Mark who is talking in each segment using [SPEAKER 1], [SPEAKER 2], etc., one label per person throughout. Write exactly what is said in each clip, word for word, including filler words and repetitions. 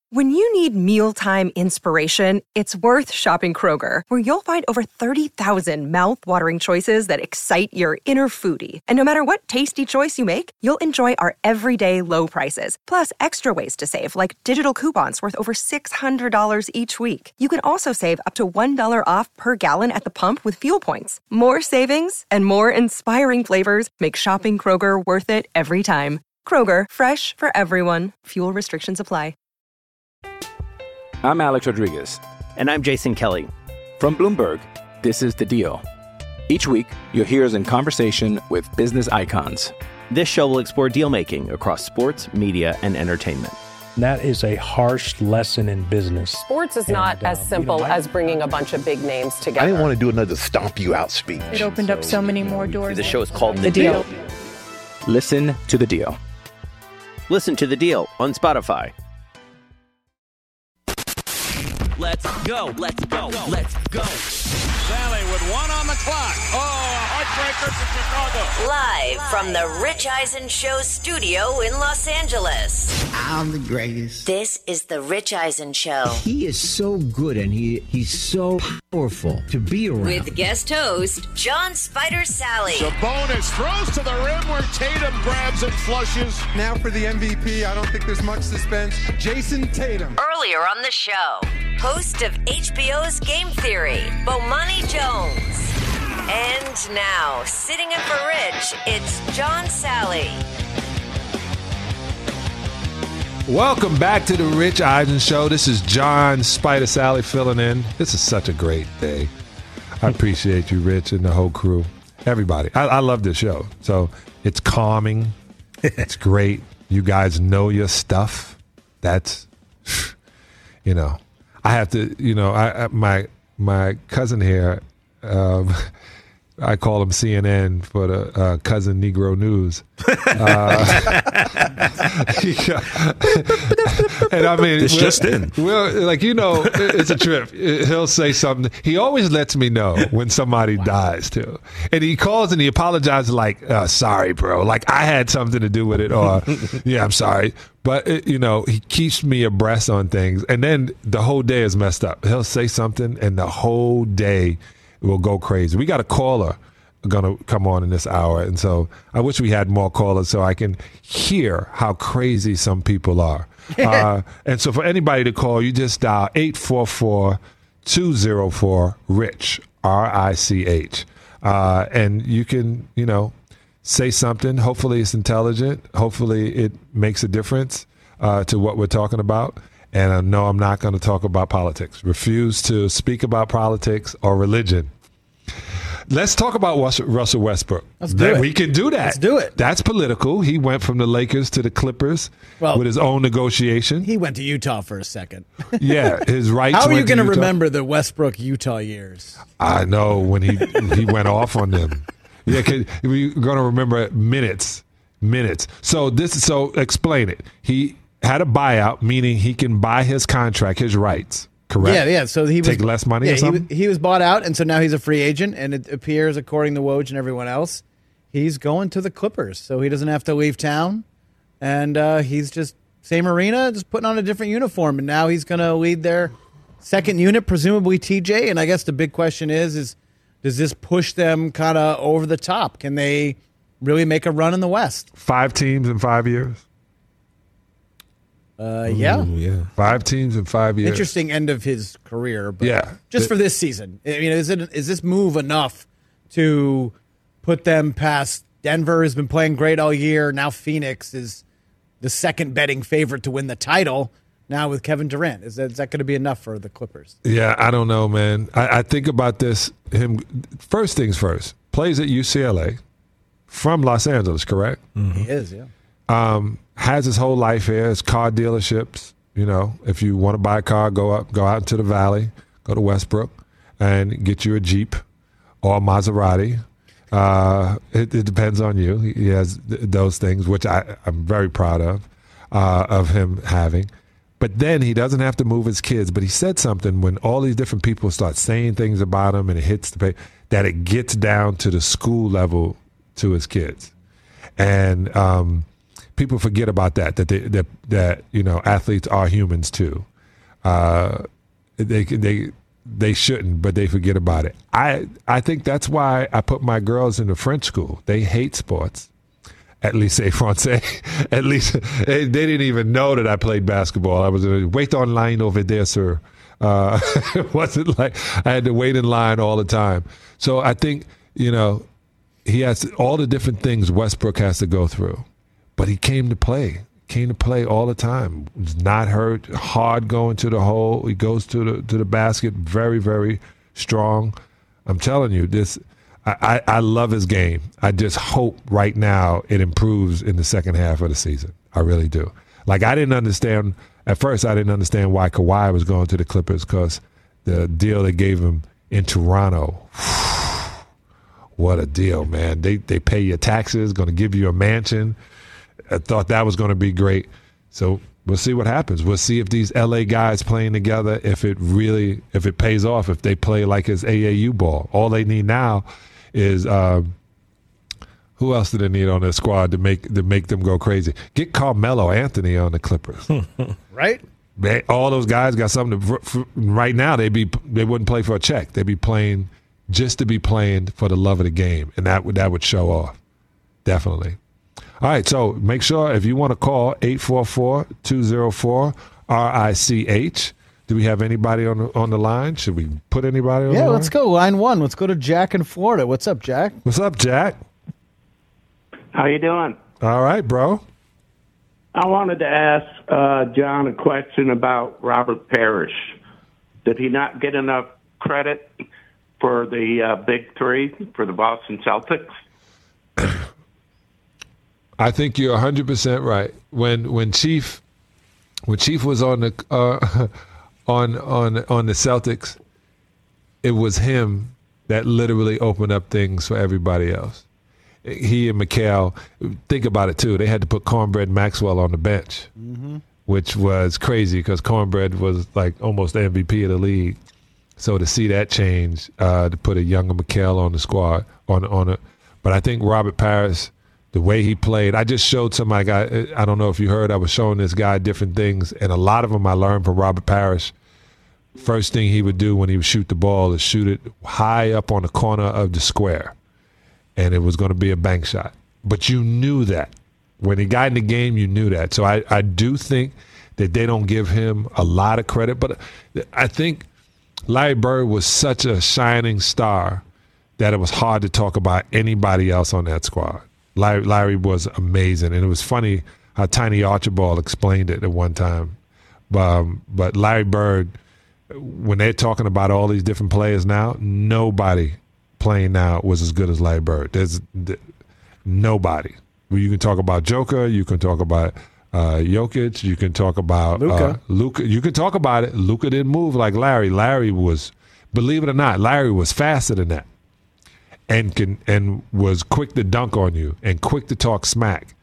[SPEAKER 1] When you need mealtime inspiration, it's worth shopping Kroger, where you'll find over thirty thousand mouth-watering choices that excite your inner foodie. And no matter what tasty choice you make, you'll enjoy our everyday low prices, plus extra ways to save, like digital coupons worth over six hundred dollars each week. You can also save up to one dollar off per gallon at the pump with fuel points. More savings and more inspiring flavors make shopping Kroger worth it every time. Kroger, fresh for everyone. Fuel restrictions apply.
[SPEAKER 2] I'm Alex Rodriguez.
[SPEAKER 3] And I'm Jason Kelly.
[SPEAKER 2] From Bloomberg, this is The Deal. Each week, you'll hear us in conversation with business icons.
[SPEAKER 3] This show will explore deal-making across sports, media, and entertainment.
[SPEAKER 4] That is a harsh lesson in business.
[SPEAKER 5] Sports is not and, as um, simple you know, as bringing a bunch of big names together.
[SPEAKER 6] I didn't want to do another stomp you out speech.
[SPEAKER 7] It opened so, up so many more doors.
[SPEAKER 3] The show is called The,
[SPEAKER 7] the
[SPEAKER 3] deal.
[SPEAKER 7] deal.
[SPEAKER 2] Listen to The Deal.
[SPEAKER 3] Listen to The Deal on Spotify.
[SPEAKER 8] Let's go, let's go, let's go. Sally with one on the clock. Oh, a heartbreaker to Chicago.
[SPEAKER 9] Live from the Rich Eisen Show studio in Los Angeles.
[SPEAKER 10] I'm the greatest.
[SPEAKER 9] This is the Rich Eisen Show.
[SPEAKER 10] He is so good and he he's so powerful to be around.
[SPEAKER 9] With guest host, John Spider Sally.
[SPEAKER 8] Sabonis throws to the rim where Tatum grabs and flushes.
[SPEAKER 11] Now for the M V P, I don't think there's much suspense. Jason Tatum.
[SPEAKER 9] Earlier on the show, host of H B O's Game Theory, Bomani Jones. And now, sitting in for Rich, it's John Sally.
[SPEAKER 12] Welcome back to the Rich Eisen Show. This is John Spider Sally filling in. This is such a great day. I appreciate you, Rich, and the whole crew. Everybody. I, I love this show. So it's calming. It's great. You guys know your stuff. That's, you know. I have to, you know, I, I my my cousin here, um, I call him C N N for the uh, Cousin Negro News. Uh, and I mean,
[SPEAKER 13] it's just in.
[SPEAKER 12] Well, like, you know, it's a trip. He'll say something. He always lets me know when somebody wow. dies, too. And he calls and he apologizes like, oh, sorry, bro. Like, I had something to do with it. Or, yeah, I'm sorry. But, it, you know, he keeps me abreast on things. And then the whole day is messed up. He'll say something and the whole day will go crazy. We got a caller going to come on in this hour. And so I wish we had more callers so I can hear how crazy some people are. uh, and so for anybody to call, you just dial eight four four, two oh four, RICH, R I C H. Uh, and you can, you know, say something. Hopefully it's intelligent. Hopefully it makes a difference uh, to what we're talking about. And I know I'm not going to talk about politics. Refuse to speak about politics or religion. Let's talk about Russell Westbrook.
[SPEAKER 14] Let's do
[SPEAKER 12] that,
[SPEAKER 14] it.
[SPEAKER 12] We can do that.
[SPEAKER 14] Let's do it.
[SPEAKER 12] That's political. He went from the Lakers to the Clippers well, with his own negotiation.
[SPEAKER 14] He went to Utah for a second.
[SPEAKER 12] Yeah, his rights.
[SPEAKER 14] How are you
[SPEAKER 12] going to
[SPEAKER 14] remember the Westbrook Utah years?
[SPEAKER 12] I know when he he went off on them. Yeah, we're going to remember minutes, minutes. So this. So explain it. He had a buyout, meaning he can buy his contract, his rights. Correct.
[SPEAKER 14] Yeah, yeah. So he was,
[SPEAKER 12] take less money
[SPEAKER 14] yeah,
[SPEAKER 12] or something.
[SPEAKER 14] He was, he was bought out, and so now he's a free agent. And it appears, according to Woj and everyone else, he's going to the Clippers, so he doesn't have to leave town. And uh, he's just same arena, just putting on a different uniform. And now he's going to lead their second unit, presumably T J. And I guess the big question is: is does this push them kind of over the top? Can they really make a run in the West?
[SPEAKER 12] Five teams in five years.
[SPEAKER 14] Uh, yeah.
[SPEAKER 12] Ooh, yeah. Five teams in five years.
[SPEAKER 14] Interesting end of his career. But
[SPEAKER 12] yeah.
[SPEAKER 14] Just for this season. I mean, is it is this move enough to put them past Denver, has been playing great all year. Now Phoenix is the second betting favorite to win the title. Now with Kevin Durant. Is that, is that going to be enough for the Clippers?
[SPEAKER 12] Yeah, I don't know, man. I, I think about this. Him First things first. Plays at U C L A from Los Angeles, correct?
[SPEAKER 14] Mm-hmm. He is, yeah.
[SPEAKER 12] Um, has his whole life here. His car dealerships. You know, if you want to buy a car, go up, go out into the valley, go to Westbrook, and get you a Jeep or a Maserati. Uh, it, it depends on you. He has th- those things, which I, I'm very proud of, uh, of him having. But then he doesn't have to move his kids. But he said something when all these different people start saying things about him and it hits the pay, that it gets down to the school level to his kids. And um, people forget about that. That they, that that you know athletes are humans too. Uh, they they they shouldn't, but they forget about it. I I think that's why I put my girls in the French school. They hate sports. At least say Francais. At least they, they didn't even know that I played basketball. I was in wait on line over there, sir. Uh, it wasn't like I had to wait in line all the time. So I think, you know, he has all the different things Westbrook has to go through. But he came to play. Came to play all the time. Was not hurt. Hard going to the hole. He goes to the to the basket. Very, very strong. I'm telling you, this. I, I love his game. I just hope right now it improves in the second half of the season. I really do. Like, I didn't understand, at first I didn't understand why Kawhi was going to the Clippers, because the deal they gave him in Toronto, what a deal, man. They they pay your taxes, going to give you a mansion. I thought that was going to be great. So we'll see what happens. We'll see if these L A guys playing together, if it really, if it pays off, if they play like it's A A U ball. All they need now is uh, who else do they need on their squad to make to make them go crazy? Get Carmelo Anthony on the Clippers,
[SPEAKER 14] right?
[SPEAKER 12] They, all those guys got something to. For, right now, they be they wouldn't play for a check. They'd be playing just to be playing for the love of the game, and that would that would show off, definitely. All right, so make sure if you want to call eight four four, two oh four, R I C H. Do we have anybody on the, on the line? Should we put anybody on
[SPEAKER 14] yeah,
[SPEAKER 12] the line?
[SPEAKER 14] Yeah, let's go. Line one. Let's go to Jack in Florida. What's up, Jack?
[SPEAKER 12] What's up, Jack?
[SPEAKER 13] How you doing?
[SPEAKER 12] All right, bro.
[SPEAKER 13] I wanted to ask uh, John a question about Robert Parrish. Did he not get enough credit for the uh, big three for the Boston Celtics?
[SPEAKER 12] I think you're one hundred percent right. When when Chief when Chief was on the uh, on on on the Celtics, it was him that literally opened up things for everybody else. He and McHale, think about it too. They had to put Cornbread Maxwell on the bench, mm-hmm. which was crazy because Cornbread was like almost the M V P of the league. So to see that change, uh, to put a younger McHale on the squad on on it, but I think Robert Parrish, the way he played, I just showed somebody. I, I don't know if you heard. I was showing this guy different things, and a lot of them I learned from Robert Parrish. First thing he would do when he would shoot the ball is shoot it high up on the corner of the square, and it was going to be a bank shot. But you knew that. When he got in the game, you knew that. So I, I do think that they don't give him a lot of credit. But I think Larry Bird was such a shining star that it was hard to talk about anybody else on that squad. Larry, Larry was amazing. And it was funny how Tiny Archibald explained it at one time. Um, but Larry Bird, when they're talking about all these different players now, nobody playing now was as good as Larry Bird. There's th- nobody. You can talk about Joker. You can talk about uh, Jokic. You can talk about
[SPEAKER 14] Luka.
[SPEAKER 12] Uh, Luka. You can talk about it. Luka didn't move like Larry. Larry was, believe it or not, Larry was faster than that, and can and was quick to dunk on you and quick to talk smack,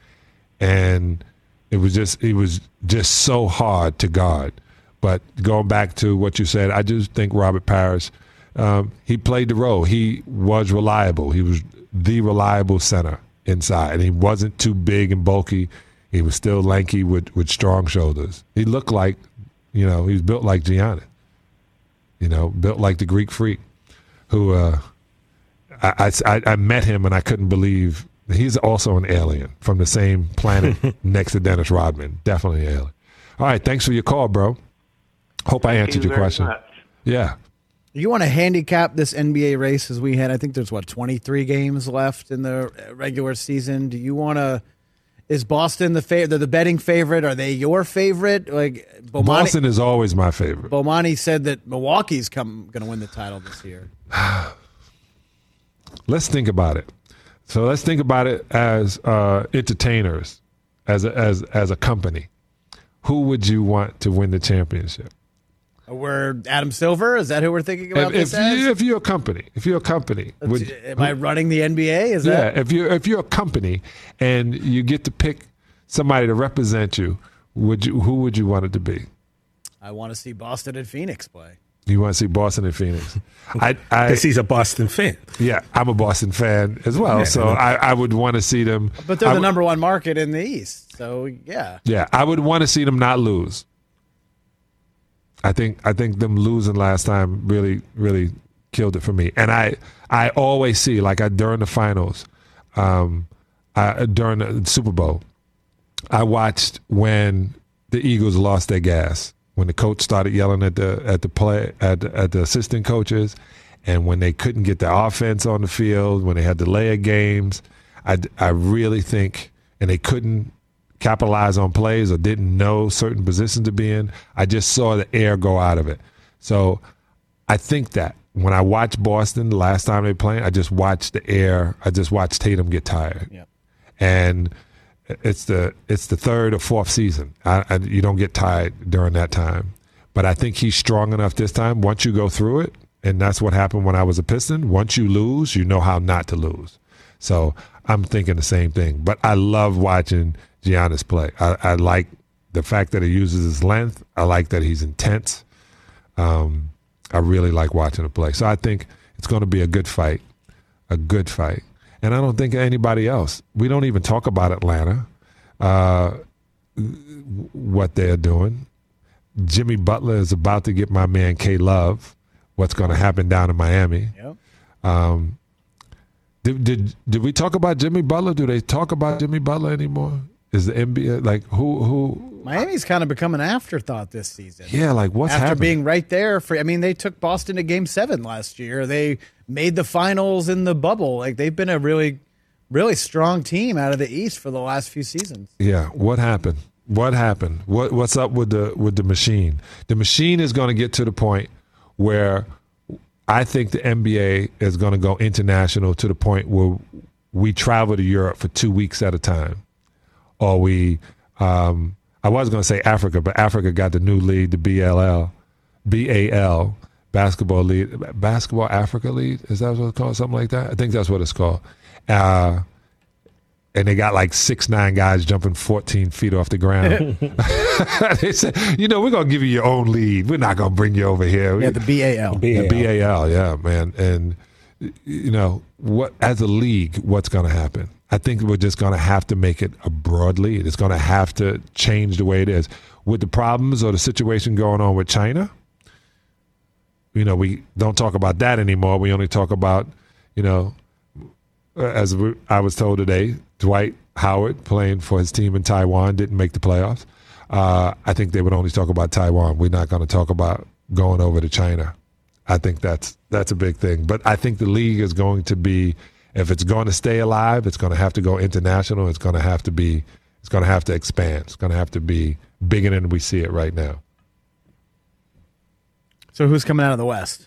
[SPEAKER 12] and it was just it was just so hard to guard. But going back to what you said, I just think Robert Parrish, um, he played the role. He was reliable. He was the reliable center inside. And he wasn't too big and bulky. He was still lanky with, with strong shoulders. He looked like, you know, he was built like Giannis. You know, built like the Greek freak who uh, I, I, I met him and I couldn't believe. He's also an alien from the same planet next to Dennis Rodman. Definitely an alien. All right, thanks for your call, bro. Hope
[SPEAKER 13] Thank
[SPEAKER 12] I answered
[SPEAKER 13] you
[SPEAKER 12] your
[SPEAKER 13] very
[SPEAKER 12] question.
[SPEAKER 13] much.
[SPEAKER 12] Yeah.
[SPEAKER 14] You want to handicap this N B A race as we had? I think there's, what, twenty-three games left in the regular season. Do you want to – is Boston the favorite? They're the betting favorite. Are they your favorite? Like Bomani,
[SPEAKER 12] Boston is always my favorite.
[SPEAKER 14] Bomani said that Milwaukee's come going to win the title this year.
[SPEAKER 12] Let's think about it. So let's think about it as uh, entertainers, as a, as as a company. Who would you want to win the championship?
[SPEAKER 14] We're Adam Silver. Is that who we're thinking about?
[SPEAKER 12] If,
[SPEAKER 14] this
[SPEAKER 12] if,
[SPEAKER 14] as?
[SPEAKER 12] you, if you're a company, if you're a company, would,
[SPEAKER 14] am I running the N B A? Is
[SPEAKER 12] yeah.
[SPEAKER 14] that?
[SPEAKER 12] If you if you're a company and you get to pick somebody to represent you, would you who would you want it to be?
[SPEAKER 14] I want to see Boston and Phoenix play.
[SPEAKER 12] You want to see Boston and Phoenix? I
[SPEAKER 15] Because he's a Boston fan.
[SPEAKER 12] Yeah, I'm a Boston fan as well.
[SPEAKER 15] Yeah,
[SPEAKER 12] so I, I would want to see them.
[SPEAKER 14] But they're
[SPEAKER 12] I
[SPEAKER 14] the
[SPEAKER 12] would,
[SPEAKER 14] number one market in the East. So, yeah.
[SPEAKER 12] Yeah, I would want to see them not lose. I think I think them losing last time really, really killed it for me. And I I always see, like I during the finals, um, I, during the Super Bowl, I watched when the Eagles lost their gas. When the coach started yelling at the at the play at the, at the assistant coaches, and when they couldn't get the offense on the field, when they had delay of games, I, I really think, and they couldn't capitalize on plays or didn't know certain positions to be in, I just saw the air go out of it. So I think that when I watched Boston the last time they played, I just watched the air. I just watched Tatum get tired,
[SPEAKER 14] yep.
[SPEAKER 12] and. It's the it's the third or fourth season. I, I, you don't get tired during that time. But I think he's strong enough this time. Once you go through it, and that's what happened when I was a Piston, once you lose, you know how not to lose. So I'm thinking the same thing. But I love watching Giannis play. I, I like the fact that he uses his length. I like that he's intense. Um, I really like watching him play. So I think it's going to be a good fight, a good fight. And I don't think anybody else. We don't even talk about Atlanta, uh, what they're doing. Jimmy Butler is about to get my man K-Love. What's going to happen down in Miami?
[SPEAKER 14] Yep.
[SPEAKER 12] Um, did, did did we talk about Jimmy Butler? Do they talk about Jimmy Butler anymore? Is the N B A like who who?
[SPEAKER 14] Miami's kind of become an afterthought this season.
[SPEAKER 12] Yeah, like what's
[SPEAKER 14] after
[SPEAKER 12] happening?
[SPEAKER 14] being right there for. I mean, they took Boston to Game Seven last year. They made the finals in the bubble. Like they've been a really, really strong team out of the East for the last few seasons.
[SPEAKER 12] Yeah, what happened? What happened? What what's up with the with the machine? The machine is going to get to the point where I think the N B A is going to go international to the point where we travel to Europe for two weeks at a time, or we. Um, I was going to say Africa, but Africa got the new league, the B L L, B A L, Basketball League, Basketball Africa League. Is that what it's called? Something like that? I think that's what it's called. Uh, and they got like six, nine guys jumping fourteen feet off the ground. They said, you know, we're going to give you your own league. We're not going to bring you over here.
[SPEAKER 14] Yeah, the B A L.
[SPEAKER 12] The B A L, yeah, man. And, you know, what as a league, what's going to happen? I think we're just going to have to make it a broad lead. It's going to have to change the way it is. With the problems or the situation going on with China, you know, we don't talk about that anymore. We only talk about, you know, as I was told today, Dwight Howard playing for his team in Taiwan didn't make the playoffs. Uh, I think they would only talk about Taiwan. We're not going to talk about going over to China. I think that's that's a big thing. But I think the league is going to be, if it's going to stay alive, it's going to have to go international. It's going to have to be, it's going to have to expand. It's going to have to be bigger than we see it right now.
[SPEAKER 14] So who's coming out of the West?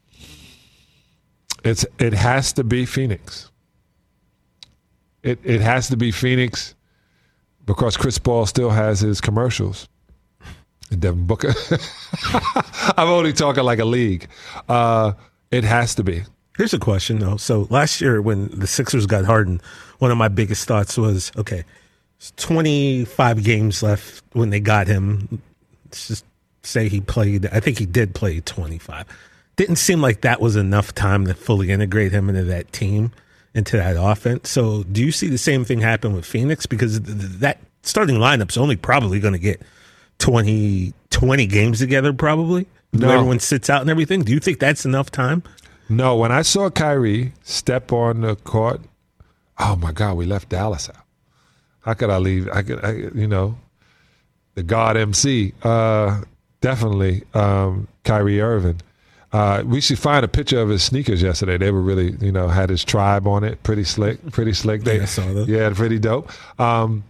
[SPEAKER 12] It's it has to be Phoenix. It it has to be Phoenix because Chris Paul still has his commercials. And Devin Booker. I'm only talking like a league. Uh, it has to be.
[SPEAKER 15] Here's a question, though. So last year when the Sixers got Harden, one of my biggest thoughts was, okay, it's twenty-five games left when they got him. Let's just say he played, I think he did play twenty-five. Didn't seem like that was enough time to fully integrate him into that team, into that offense. So do you see the same thing happen with Phoenix? Because that starting lineup's only probably going to get twenty, twenty games together probably.
[SPEAKER 12] No.
[SPEAKER 15] Everyone sits out and everything. Do you think that's enough time?
[SPEAKER 12] No, when I saw Kyrie step on the court, oh my God, we left Dallas out. How could I leave? I could, I, you know, the God M C, uh, definitely um, Kyrie Irving. Uh, we should find a picture of his sneakers yesterday. They were really, you know, had his tribe on it. Pretty slick, pretty slick. They,
[SPEAKER 15] yeah, I saw that.
[SPEAKER 12] Yeah, pretty dope. Um,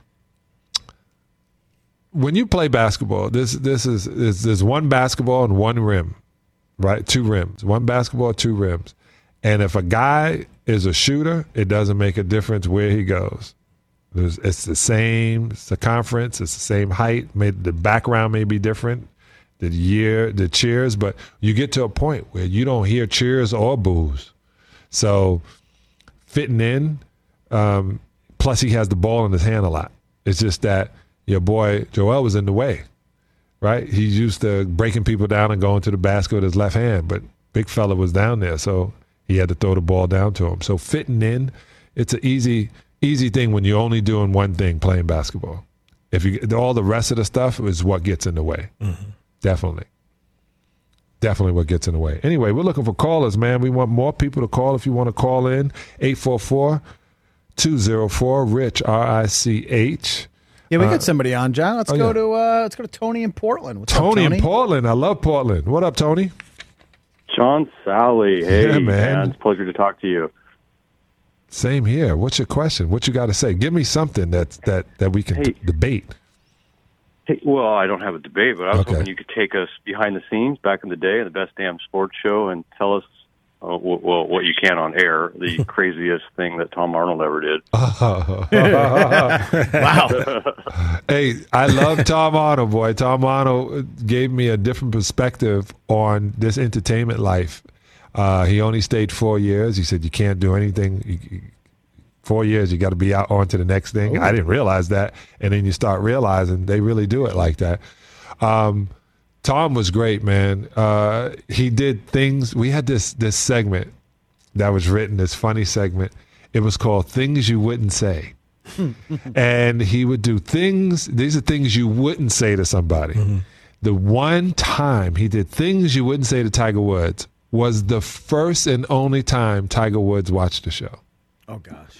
[SPEAKER 12] when you play basketball, this this is, is there's one basketball and one rim. Right, two rims, one basketball, two rims. And if a guy is a shooter, it doesn't make a difference where he goes. There's, it's the same circumference, it's the same height. May, the background may be different, the year, the cheers, but you get to a point where you don't hear cheers or boos. So fitting in, um, plus he has the ball in his hand a lot. It's just that your boy Joel was in the way. right? He's used to breaking people down and going to the basket with his left hand, but big fella was down there, so he had to throw the ball down to him. So fitting in, it's an easy, easy thing when you're only doing one thing, playing basketball. If you all the rest of the stuff is what gets in the way. Mm-hmm. Definitely. Definitely what gets in the way. Anyway, we're looking for callers, man. We want more people to call. If you want to call in, eight four four, two oh four, RICH, R I C H.
[SPEAKER 14] Yeah, we
[SPEAKER 12] uh,
[SPEAKER 14] got somebody on, John. Let's
[SPEAKER 12] oh,
[SPEAKER 14] go
[SPEAKER 12] yeah.
[SPEAKER 14] to uh, let's go to Tony in Portland. What's
[SPEAKER 12] Tony,
[SPEAKER 14] up, Tony
[SPEAKER 12] in Portland. I love Portland. What up, Tony?
[SPEAKER 16] John Sally. Hey,
[SPEAKER 12] yeah, man.
[SPEAKER 16] man. It's a pleasure to talk to you.
[SPEAKER 12] Same here. What's your question? What you got to say? Give me something that that that we can
[SPEAKER 16] hey.
[SPEAKER 12] d- debate.
[SPEAKER 16] Hey, well, I don't have a debate, but I was
[SPEAKER 12] Okay.
[SPEAKER 16] hoping you could take us behind the scenes back in the day of the Best Damn Sports Show and tell us, uh, w- well, what you can on air, the craziest thing that Tom Arnold ever did.
[SPEAKER 12] Wow. Hey, I love Tom Arnold, boy. Tom Arnold gave me a different perspective on this entertainment life. Uh, he only stayed four years. He said, you can't do anything. You, Four years, you got to be out on to the next thing. Ooh. I didn't realize that. And then you start realizing they really do it like that. Um, Tom was great, man. Uh, he did things. We had this this segment that was written, this funny segment. It was called Things You Wouldn't Say. And he would do things. These are things you wouldn't say to somebody. Mm-hmm. The one time he did things you wouldn't say to Tiger Woods was the first and only time Tiger Woods watched the show.
[SPEAKER 14] Oh, gosh.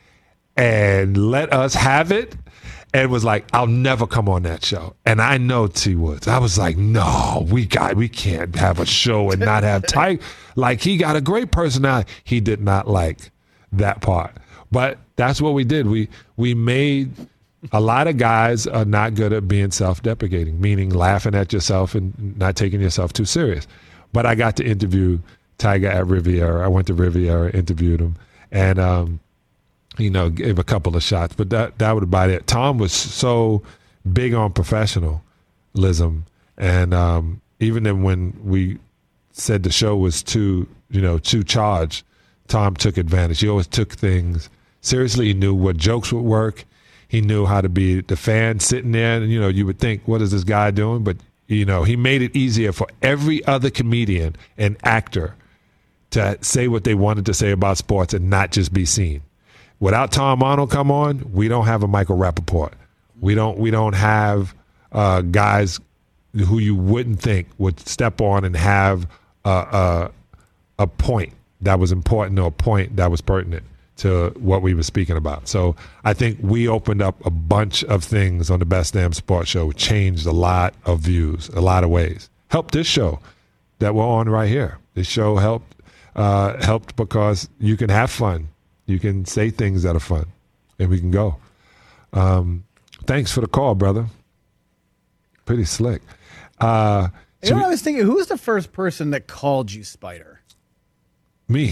[SPEAKER 12] And let us have it, and was like, I'll never come on that show. And I know T. Woods. I was like, no, we got, we can't have a show and not have Tiger. Like, he got a great personality. He did not like that part. But that's what we did. We we made a lot of guys are not good at being self-deprecating, meaning laughing at yourself and not taking yourself too serious. But I got to interview Tiger at Riviera. I went to Riviera, interviewed him, and um, you know, gave a couple of shots, but that that would about it. Tom was so big on professionalism, and um, even then when we said the show was too, you know, too charged, Tom took advantage. He always took things seriously. He knew what jokes would work. He knew how to be the fan sitting there, and you know, you would think, what is this guy doing? But you know, he made it easier for every other comedian and actor to say what they wanted to say about sports and not just be seen. Without Tom Arnold come on, we don't have a Michael Rappaport. We don't we don't have uh, guys who you wouldn't think would step on and have a, a, a point that was important or a point that was pertinent to what we were speaking about. So I think we opened up a bunch of things on the Best Damn Sports Show, changed a lot of views, a lot of ways. Helped this show that we're on right here. This show helped uh, helped because you can have fun. You can say things that are fun, and we can go. Um, thanks for the call, brother. Pretty slick. Uh,
[SPEAKER 14] you know what I was thinking? Who was the first person that called you Spider?
[SPEAKER 12] Me.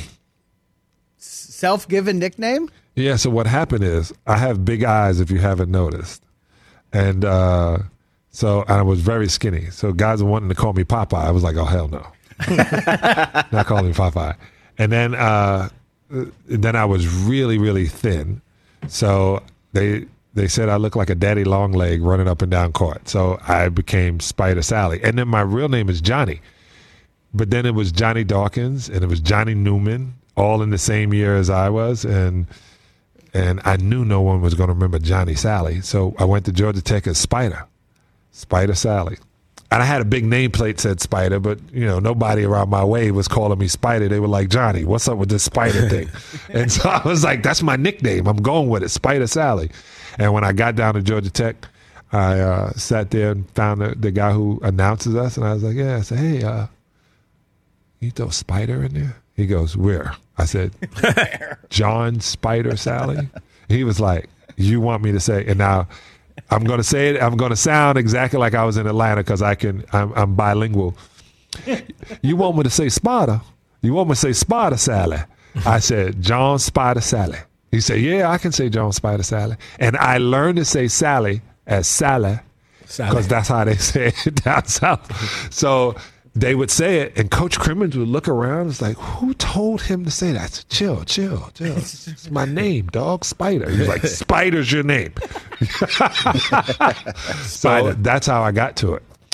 [SPEAKER 14] Self-given nickname?
[SPEAKER 12] Yeah, so what happened is I have big eyes, if you haven't noticed. And uh, so and I was very skinny. So guys were wanting to call me Popeye. I was like, oh, hell no. Not calling me Popeye. And then... Uh, Then I was really, really thin. So they they said I looked like a daddy long leg running up and down court. So I became Spider Sally. And then my real name is Johnny. But then it was Johnny Dawkins and it was Johnny Newman, all in the same year as I was. And and I knew no one was going to remember Johnny Sally. So I went to Georgia Tech as Spider, Spider Sally. And I had a big nameplate said Spider, but, you know, nobody around my way was calling me Spider. They were like, Johnny, what's up with this Spider thing? And so I was like, that's my nickname. I'm going with it, Spider Sally. And when I got down to Georgia Tech, I uh, sat there and found the, the guy who announces us. And I was like, yeah. I said, hey, uh, you throw Spider in there? He goes, where? I said, John Spider Sally. He was like, you want me to say, and now... I'm going to say it. I'm going to sound exactly like I was in Atlanta because I can. I'm, I'm bilingual. You want me to say Spider? You want me to say Spider Sally? I said John Spider Sally. He said, yeah, I can say John Spider Sally. And I learned to say Sally as Sally because that's how they say it down south. So they would say it, and Coach Crimmins would look around. It's like, who told him to say that? I said, chill, chill, chill. It's my name, dog, Spider. He was like, Spider's your name. So that's how I got to it.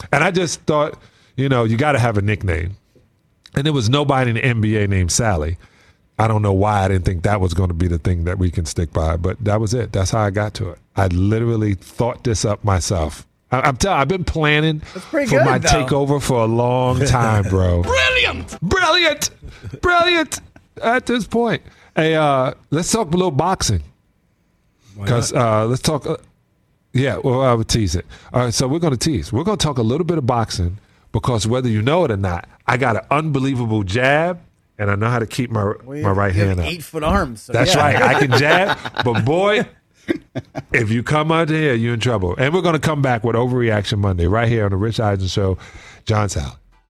[SPEAKER 12] And I just thought, you know, you got to have a nickname. And there was nobody in the N B A named Sally. I don't know why I didn't think that was going to be the thing that we can stick by, but that was it. That's how I got to it. I literally thought this up myself. I, I'm telling I've been planning for
[SPEAKER 14] good,
[SPEAKER 12] my
[SPEAKER 14] though.
[SPEAKER 12] takeover for a long time, bro.
[SPEAKER 8] Brilliant!
[SPEAKER 12] Brilliant! Brilliant! At this point. Hey, uh, let's talk a little boxing. Because uh, let's talk. Uh, yeah, well, I would tease it. All right, so we're going to tease. We're going to talk a little bit of boxing because whether you know it or not, I got an unbelievable jab. And I know how to keep my
[SPEAKER 14] well,
[SPEAKER 12] my right hand up.
[SPEAKER 14] Eight foot arms. So
[SPEAKER 12] That's
[SPEAKER 14] yeah.
[SPEAKER 12] right. I can jab, but boy, if you come out here, you're in trouble. And we're going to come back with Overreaction Monday right here on the Rich Eisen Show. John Sally.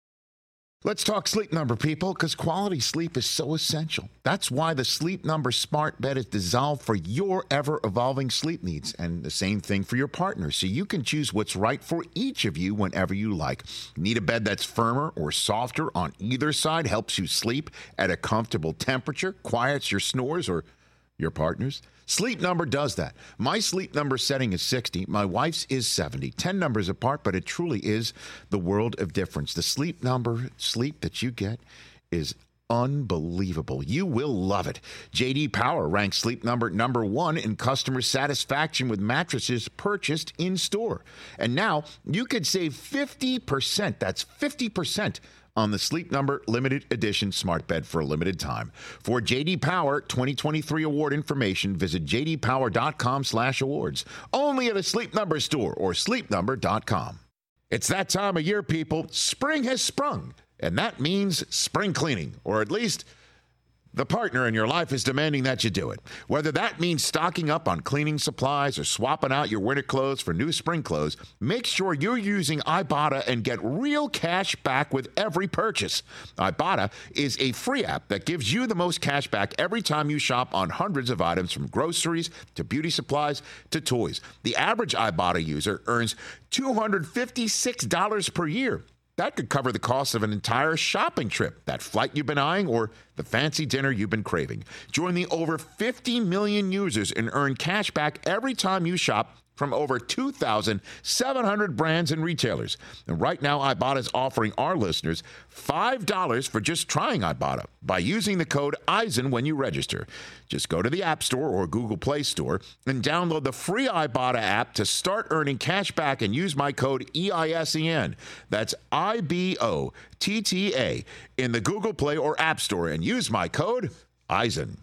[SPEAKER 6] Let's talk Sleep Number, people, because quality sleep is so essential. That's why the Sleep Number smart bed is designed for your ever-evolving sleep needs, and the same thing for your partner, so you can choose what's right for each of you whenever you like. Need a bed that's firmer or softer on either side, helps you sleep at a comfortable temperature, quiets your snores or your partner's? Sleep Number does that. My Sleep Number setting is sixty. My wife's is seventy. Ten numbers apart, but it truly is the world of difference. The Sleep Number sleep that you get is unbelievable. You will love it. J D Power ranks Sleep Number number one in customer satisfaction with mattresses purchased in store. And now you could save fifty percent. That's fifty percent. On the Sleep Number limited edition smart bed for a limited time. For J D Power twenty twenty-three award information, visit j d power dot com slash awards. Only at a Sleep Number store or sleep number dot com. It's that time of year, people. Spring has sprung, and that means spring cleaning, or at least the partner in your life is demanding that you do it. Whether that means stocking up on cleaning supplies or swapping out your winter clothes for new spring clothes, make sure you're using Ibotta and get real cash back with every purchase. Ibotta is a free app that gives you the most cash back every time you shop on hundreds of items, from groceries to beauty supplies to toys. The average Ibotta user earns two hundred fifty-six dollars per year. That could cover the cost of an entire shopping trip, that flight you've been eyeing, or the fancy dinner you've been craving. Join the over fifty million users and earn cash back every time you shop from over two thousand seven hundred brands and retailers. And right now, Ibotta is offering our listeners five dollars for just trying Ibotta by using the code Eisen when you register. Just go to the App Store or Google Play Store and download the free Ibotta app to start earning cash back and use my code E I S E N. That's I B O T T A in the Google Play or App Store and use my code Eisen.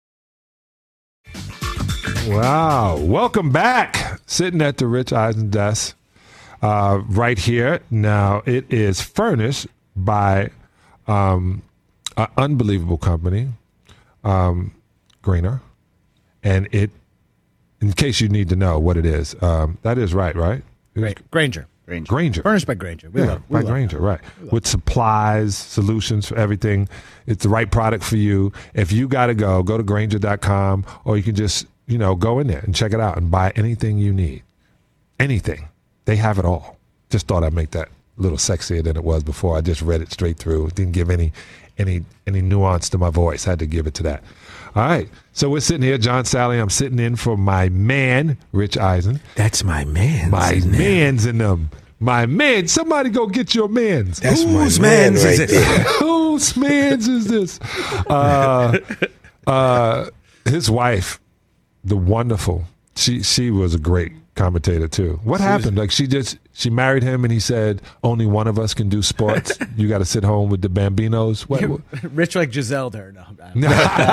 [SPEAKER 12] Wow. Welcome back. Sitting at the Rich Eisen desk uh, right here. Now, it is furnished by um, an unbelievable company, um, Grainger. And it, in case you need to know what it is, um, that is right, right?
[SPEAKER 14] Gra- Grainger.
[SPEAKER 12] Grainger. Grainger.
[SPEAKER 14] Furnished by Grainger. We
[SPEAKER 12] yeah,
[SPEAKER 14] love, we
[SPEAKER 12] by
[SPEAKER 14] love
[SPEAKER 12] Grainger, right. With supplies, solutions for everything. It's the right product for you. If you got to go, go to Grainger dot com, or you can just, you know, go in there and check it out and buy anything you need. Anything. They have it all. Just thought I'd make that a little sexier than it was before. I just read it straight through. Didn't give any any any nuance to my voice. I had to give it to that. All right. So we're sitting here, John Sally. I'm sitting in for my man, Rich Eisen.
[SPEAKER 15] That's my man.
[SPEAKER 12] My man's in them. My man. Somebody go get your man's.
[SPEAKER 15] That's Whose my man man's right is it?
[SPEAKER 12] Whose man's is this? Uh, uh, his wife, the wonderful, she she was a great commentator too. What she happened? Was, like she just she married him and he said only one of us can do sports. You got to sit home with the Bambinos. What, what?
[SPEAKER 14] Rich like Giselle there. No, you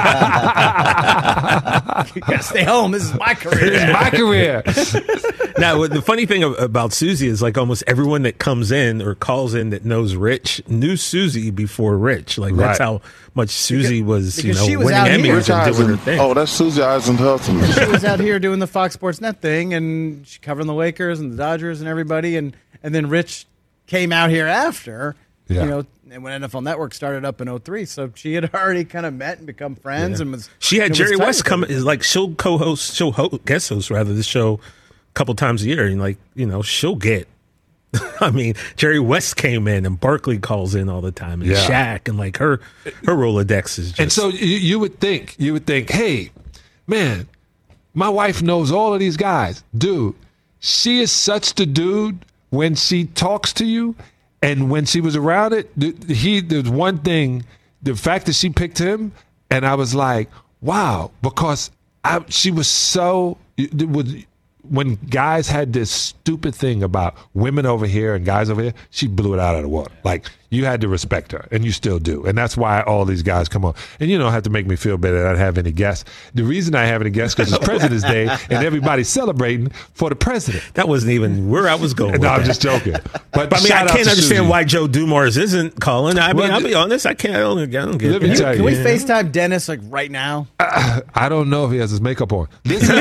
[SPEAKER 14] gotta stay home. This is my career.
[SPEAKER 12] This is my career.
[SPEAKER 15] Now, the funny thing about Susie is like almost everyone that comes in or calls in that knows Rich knew Susie before Rich. Like right. That's how much Susie was,
[SPEAKER 14] because,
[SPEAKER 15] you know,
[SPEAKER 14] was
[SPEAKER 15] winning Emmys and doing her thing.
[SPEAKER 17] Oh, that's Susie Eisenhuth.
[SPEAKER 14] She was out here doing the Fox Sports Net thing and she covering the Lakers and the Dodgers and everybody, and and then Rich came out here after, yeah. you know, and when N F L Network started up in oh three, so she had already kind of met and become friends, yeah. and was
[SPEAKER 15] she had Jerry West come is like she'll co-host, she'll ho- guest host rather this show a couple times a year, and like you know she'll get. I mean, Jerry West came in and Barkley calls in all the time, and yeah. Shaq, and like her her Rolodex is just.
[SPEAKER 12] And so you, you would think you would think, hey, man, my wife knows all of these guys, dude. She is such the dude when she talks to you, and when she was around it, he there's one thing, the fact that she picked him, and I was like, wow, because I, she was so. It was, when guys had this stupid thing about women over here and guys over here, she blew it out of the water. Like, you had to respect her, and you still do. And that's why all these guys come on. And you don't have to make me feel better that I don't have any guests. The reason I have any guests because it's President's Day, and everybody's celebrating for the president.
[SPEAKER 15] That wasn't even where I was going with
[SPEAKER 12] No, I'm
[SPEAKER 15] that.
[SPEAKER 12] just joking. But,
[SPEAKER 15] But I mean, I can't understand
[SPEAKER 12] Susie.
[SPEAKER 15] why Joe Dumars isn't calling. I mean,
[SPEAKER 12] Well,
[SPEAKER 15] I'll be honest. I can't. I don't, I don't get
[SPEAKER 12] Let me
[SPEAKER 15] it.
[SPEAKER 12] tell
[SPEAKER 14] Can we
[SPEAKER 12] Yeah.
[SPEAKER 14] FaceTime Dennis like right now?
[SPEAKER 12] I, I don't know if he has his makeup on. Listen,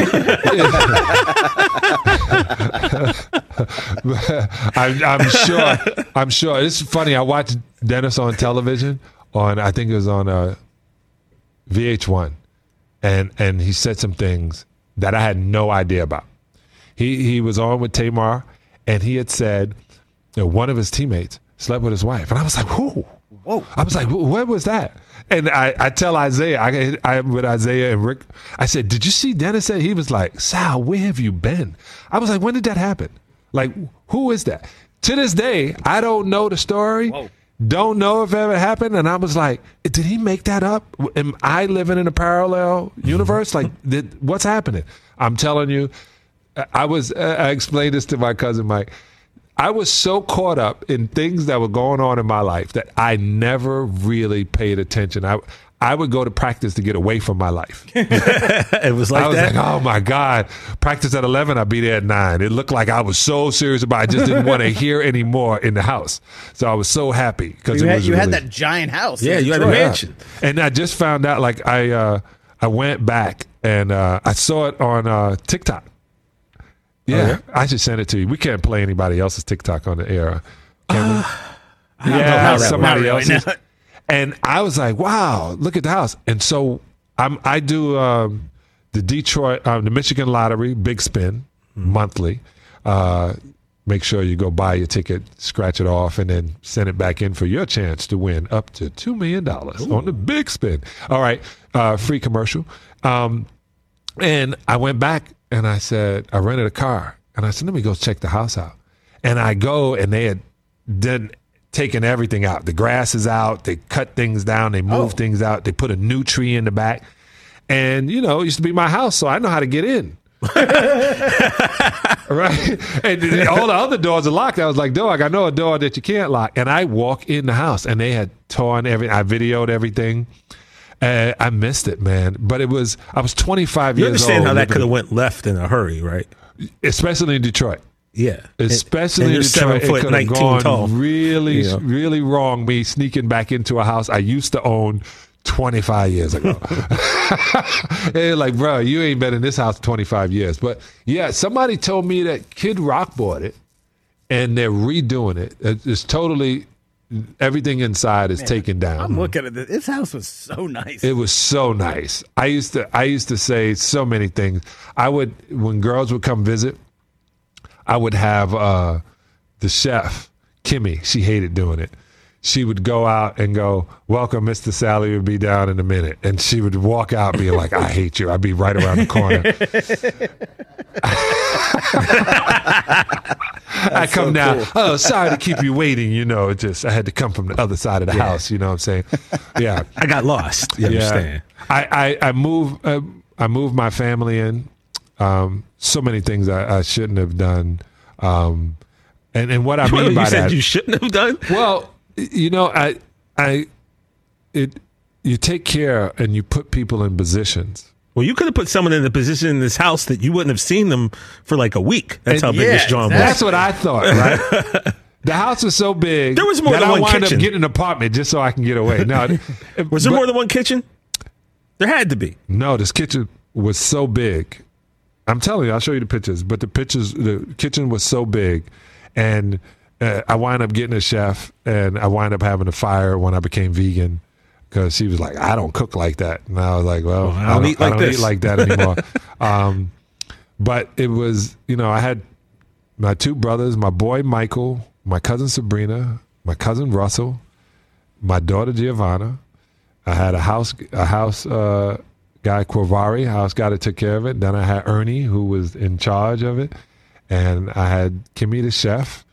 [SPEAKER 12] I, I'm sure. I'm sure. It's funny. I watched Dennis on television on. I think it was on uh, V H one, and and he said some things that I had no idea about. He he was on with Tamar, and he had said that one of his teammates slept with his wife, and I was like, who? Whoa! I was like, where was that? And I, I tell Isaiah, I, I with Isaiah and Rick, I said, did you see Dennis said? He was like, Sal, where have you been? I was like, when did that happen? Like, who is that? To this day, I don't know the story. Whoa. Don't know if it ever happened. And I was like, did he make that up? Am I living in a parallel universe? Like, did, what's happening? I'm telling you, I was. I explained this to my cousin Mike. I was so caught up in things that were going on in my life that I never really paid attention. I I would go to practice to get away from my life.
[SPEAKER 15] It was like
[SPEAKER 12] I was
[SPEAKER 15] that.
[SPEAKER 12] like, oh my God, practice at eleven, I'd be there at nine. It looked like I was so serious about it. I just didn't want to hear any more in the house. So I was so happy because
[SPEAKER 14] You,
[SPEAKER 12] it
[SPEAKER 14] had,
[SPEAKER 12] was
[SPEAKER 14] you had
[SPEAKER 12] really-
[SPEAKER 14] that giant house.
[SPEAKER 15] Yeah,
[SPEAKER 14] in
[SPEAKER 15] you had a
[SPEAKER 14] Detroit.
[SPEAKER 15] mansion.
[SPEAKER 12] And I just found out, like, I uh, I went back and uh, I saw it on uh, TikTok. Yeah,
[SPEAKER 15] yeah?
[SPEAKER 12] I should send it to you. We can't play anybody else's TikTok on the air. Can we?
[SPEAKER 15] don't know
[SPEAKER 12] Yeah,
[SPEAKER 15] how that
[SPEAKER 12] somebody
[SPEAKER 14] works. Not
[SPEAKER 12] else's.
[SPEAKER 14] really, no.
[SPEAKER 12] And I was like, wow, look at the house. And so I'm, I do um, the Detroit, um, the Michigan Lottery, Big Spin,
[SPEAKER 15] Mm-hmm.
[SPEAKER 12] monthly. Uh, make sure you go buy your ticket, scratch it off, and then send it back in for your chance to win up to two million dollars on the Big Spin. All right, uh, free commercial. Um, and I went back and I said, I rented a car. And I said, let me go check the house out. And I go, and they had done taken everything out. The grass is out. They cut things down. They moved
[SPEAKER 14] Oh.
[SPEAKER 12] things out. They put a new tree in the back. And, you know, it used to be my house, so I know how to get in. Right? And all the other doors are locked. I was like, dog, I know a door that you can't lock. And I walk in the house, and they had torn everything. I videoed everything. Uh, I missed it, man. But it was, I was twenty-five
[SPEAKER 15] You
[SPEAKER 12] years old.
[SPEAKER 15] understand how that
[SPEAKER 12] living-
[SPEAKER 15] could have went left in a hurry, right?
[SPEAKER 12] Especially in Detroit.
[SPEAKER 15] Yeah,
[SPEAKER 12] Especially
[SPEAKER 15] and
[SPEAKER 12] in
[SPEAKER 15] you're
[SPEAKER 12] Detroit,
[SPEAKER 15] seven
[SPEAKER 12] it
[SPEAKER 15] foot,
[SPEAKER 12] could have
[SPEAKER 15] nineteen
[SPEAKER 12] gone
[SPEAKER 15] tall.
[SPEAKER 12] really,
[SPEAKER 15] You know.
[SPEAKER 12] really wrong. Me sneaking back into a house I used to own twenty-five years ago. They're like, bro, you ain't been in this house twenty-five years. But yeah, somebody told me that Kid Rock bought it, and they're redoing it. It's totally everything inside is
[SPEAKER 14] Man,
[SPEAKER 12] taken down.
[SPEAKER 14] I'm looking at this. This house was so nice.
[SPEAKER 12] It was so nice. I used to I used to say so many things. I would when girls would come visit, I would have uh, the chef, Kimmy, she hated doing it. She would go out and go, welcome, Mister Sally will be down in a minute. And she would walk out being like, I hate you. I'd be right around the corner. I come
[SPEAKER 15] so
[SPEAKER 12] down,
[SPEAKER 15] cool.
[SPEAKER 12] oh, sorry to keep you waiting. You know, it just, I had to come from the other side of the
[SPEAKER 15] Yeah.
[SPEAKER 12] house. You know what I'm saying? Yeah.
[SPEAKER 15] I got lost. You understand?
[SPEAKER 12] I, I, I moved uh, I moved my family in. Um, so many things I, I shouldn't have done. Um, and, and what I mean
[SPEAKER 15] you
[SPEAKER 12] by
[SPEAKER 15] said
[SPEAKER 12] that,
[SPEAKER 15] you shouldn't have done.
[SPEAKER 12] well, you know, I I it you take care and you put people in positions.
[SPEAKER 15] Well, you could have put someone in a position in this house that you wouldn't have seen them for like a week. That's
[SPEAKER 12] And
[SPEAKER 15] how big
[SPEAKER 14] yeah,
[SPEAKER 15] this John was.
[SPEAKER 12] That's what I thought, right? The house was so big
[SPEAKER 15] There was more
[SPEAKER 12] that
[SPEAKER 15] than
[SPEAKER 12] I
[SPEAKER 15] one
[SPEAKER 12] wound
[SPEAKER 15] kitchen.
[SPEAKER 12] up getting an apartment just so I can get away. No,
[SPEAKER 15] Was there
[SPEAKER 12] but-
[SPEAKER 15] more than one kitchen? There had to be.
[SPEAKER 12] No, this kitchen was so big. I'm telling you, I'll show you the pictures. But the pictures, the kitchen was so big, and uh, I wind up getting a chef, and I wind up having to fire her when I became vegan because she was like, "I don't cook like that," and I was like, "Well,
[SPEAKER 15] Oh, I don't eat like
[SPEAKER 12] I don't
[SPEAKER 15] this."
[SPEAKER 12] eat like that anymore." um, but it was, you know, I had my two brothers, my boy Michael, my cousin Sabrina, my cousin Russell, my daughter Giovanna. I had a house, a house uh, guy, Corvari, house guy that took care of it. Then I had Ernie, who was in charge of it, and I had Kimmy, the chef,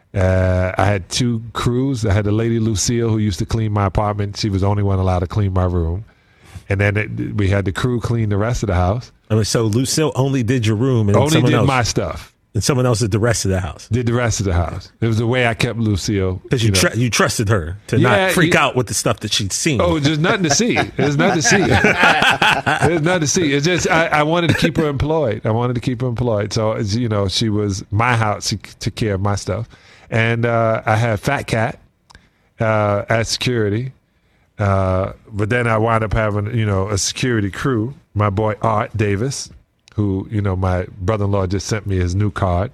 [SPEAKER 12] Uh, I had two crews. I had the lady Lucille who used to clean my apartment. She was the only one allowed to clean my room. And then it, we had the crew clean the rest of the house.
[SPEAKER 15] I mean, so Lucille only did your room, and
[SPEAKER 12] only
[SPEAKER 15] someone
[SPEAKER 12] did
[SPEAKER 15] else,
[SPEAKER 12] my stuff,
[SPEAKER 15] and someone else did the rest of the house.
[SPEAKER 12] Did the rest of the house. It was the way I kept Lucille
[SPEAKER 15] because you you, tr- you trusted her to
[SPEAKER 12] yeah,
[SPEAKER 15] not freak
[SPEAKER 12] you,
[SPEAKER 15] out with the stuff that she'd seen.
[SPEAKER 12] Oh, there's nothing to see. There's nothing to see. There's nothing to see. It's just I, I wanted to keep her employed. I wanted to keep her employed. So as you know, she was my house. She took care of my stuff, and uh, I had Fat Cat uh, as security. Uh, but then I wound up having, you know, a security crew. My boy Art Davis, who, you know, my brother-in-law just sent me his new card.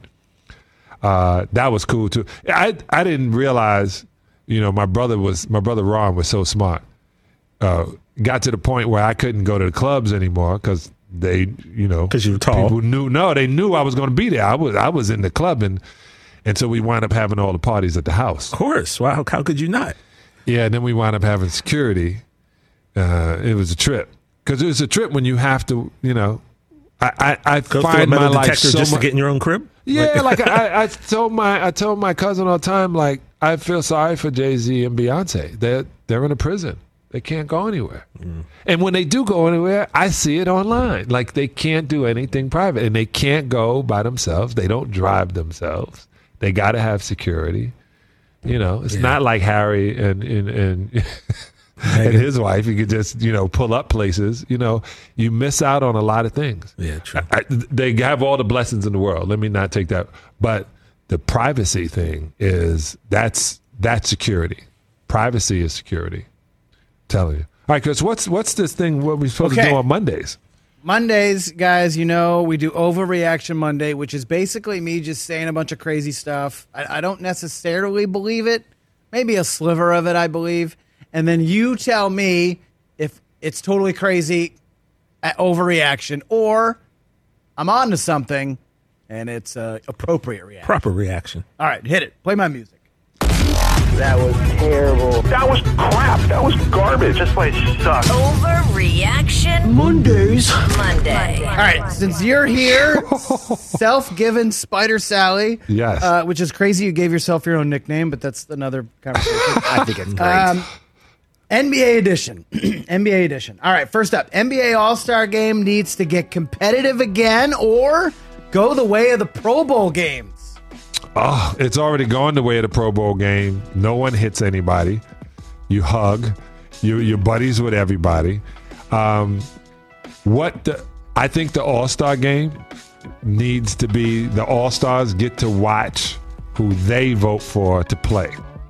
[SPEAKER 12] Uh, that was cool too. I I didn't realize, you know, my brother was my brother Ron was so smart. Uh, got to the point where I couldn't go to the clubs anymore because they, you know,
[SPEAKER 15] because you were tall.
[SPEAKER 12] People knew no, they knew I was going to be there. I was I was in the club and and so we wound up having all the parties at the house.
[SPEAKER 15] Of course. Wow. How could you not?
[SPEAKER 12] Yeah, and then we wound up having security. Uh, it was a trip because it was a trip when you have to, you know, I I, I
[SPEAKER 15] Go
[SPEAKER 12] find
[SPEAKER 15] through a
[SPEAKER 12] my life
[SPEAKER 15] detector
[SPEAKER 12] so
[SPEAKER 15] just
[SPEAKER 12] mu-
[SPEAKER 15] to get in your own crib.
[SPEAKER 12] Yeah, like I, I told my I told my cousin all the time, like I feel sorry for Jay-Z and Beyonce. They're they're in a prison. They can't go anywhere. Mm. And when they do go anywhere, I see it online. Like they can't do anything private, and they can't go by themselves. They don't drive themselves. They got to have security. You know, it's yeah. not like Harry and and and, and his wife. You could just, you know, pull up places. You know, you miss out on a lot of things.
[SPEAKER 15] Yeah, true.
[SPEAKER 12] I, they have all the blessings in the world. Let me not take that. But the privacy thing is that's that's security. Privacy is security. I'm telling you. All right, Chris, what's what's this thing? What we supposed
[SPEAKER 14] okay.
[SPEAKER 12] to do on Mondays?
[SPEAKER 14] Mondays, guys, you know, we do Overreaction Monday, which is basically me just saying a bunch of crazy stuff. I, I don't necessarily believe it. Maybe a sliver of it, I believe. And then you tell me if it's totally crazy at overreaction or I'm on to something and it's uh, appropriate reaction.
[SPEAKER 15] Proper reaction.
[SPEAKER 14] All right, hit it. Play my music.
[SPEAKER 17] That was terrible. That was crap. That was garbage. This place sucks.
[SPEAKER 9] Overreaction
[SPEAKER 14] Mondays.
[SPEAKER 9] Monday.
[SPEAKER 14] All right, since you're here, self-given Spider Sally.
[SPEAKER 12] Yes.
[SPEAKER 14] Uh, which is crazy you gave yourself your own nickname, but that's another conversation.
[SPEAKER 3] I think it's great.
[SPEAKER 14] Um, N B A edition. N B A edition. All right, first up, N B A All-Star Game needs to get competitive again or go the way of the Pro Bowl games.
[SPEAKER 12] Oh, it's already gone the way of the Pro Bowl game. No one hits anybody. You hug. You, you're buddies with everybody. Um, what the, I think the All-Star game needs to be the All-Stars get to watch who they vote for to play.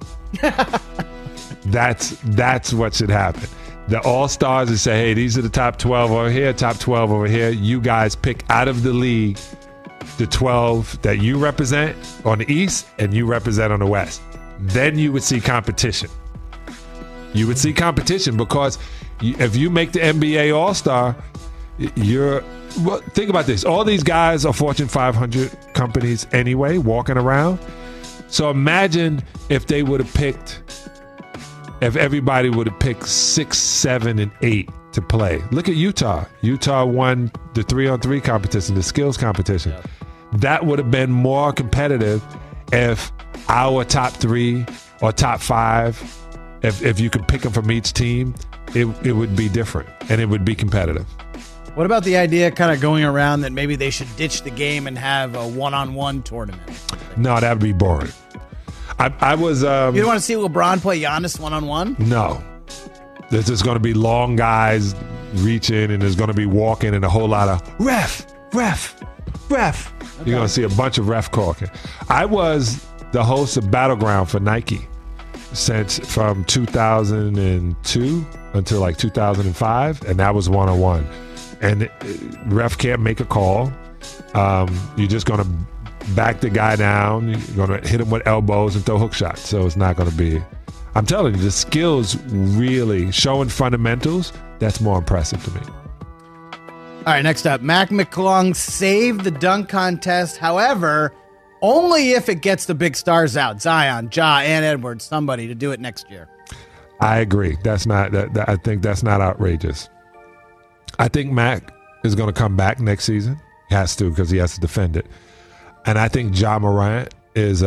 [SPEAKER 12] that's that's what should happen. The All-Stars would say, hey, these are the top twelve over here, top twelve over here. You guys pick out of the league the twelve that you represent on the East and you represent on the West. Then you would see competition. You would see competition because you, if you make the N B A All-Star, you're well, think about this. All these guys are Fortune five hundred companies anyway, walking around. So imagine if they would have picked, if everybody would have picked six, seven, and eight to play. Look at Utah. Utah won the three-on-three competition, the skills competition. Yep. That would have been more competitive if our top three or top five, if if you could pick them from each team, it it would be different and it would be competitive.
[SPEAKER 14] What about the idea kind of going around that maybe they should ditch the game and have a one-on-one tournament?
[SPEAKER 12] No, that would be boring. I, I was... Um,
[SPEAKER 14] you don't want to see LeBron play Giannis one-on-one?
[SPEAKER 12] No. There's just going to be long guys reaching and there's going to be walking and a whole lot of ref, ref, ref. Okay. You're going to see a bunch of ref talking. I was the host of Battleground for Nike since from two thousand two until like two thousand five, and that was one-on-one. And it, ref can't make a call. Um, you're just going to back the guy down. You're going to hit him with elbows and throw hook shots. So it's not going to be... I'm telling you, the skills really showing fundamentals, that's more impressive to me.
[SPEAKER 14] All right, next up, Mac McClung saved the dunk contest. However, only if it gets the big stars out, Zion, Ja, and Edwards, somebody to do it next year.
[SPEAKER 12] I agree. That's not. That, that, I think that's not outrageous. I think Mac is going to come back next season. He has to because he has to defend it. And I think Ja Morant is a,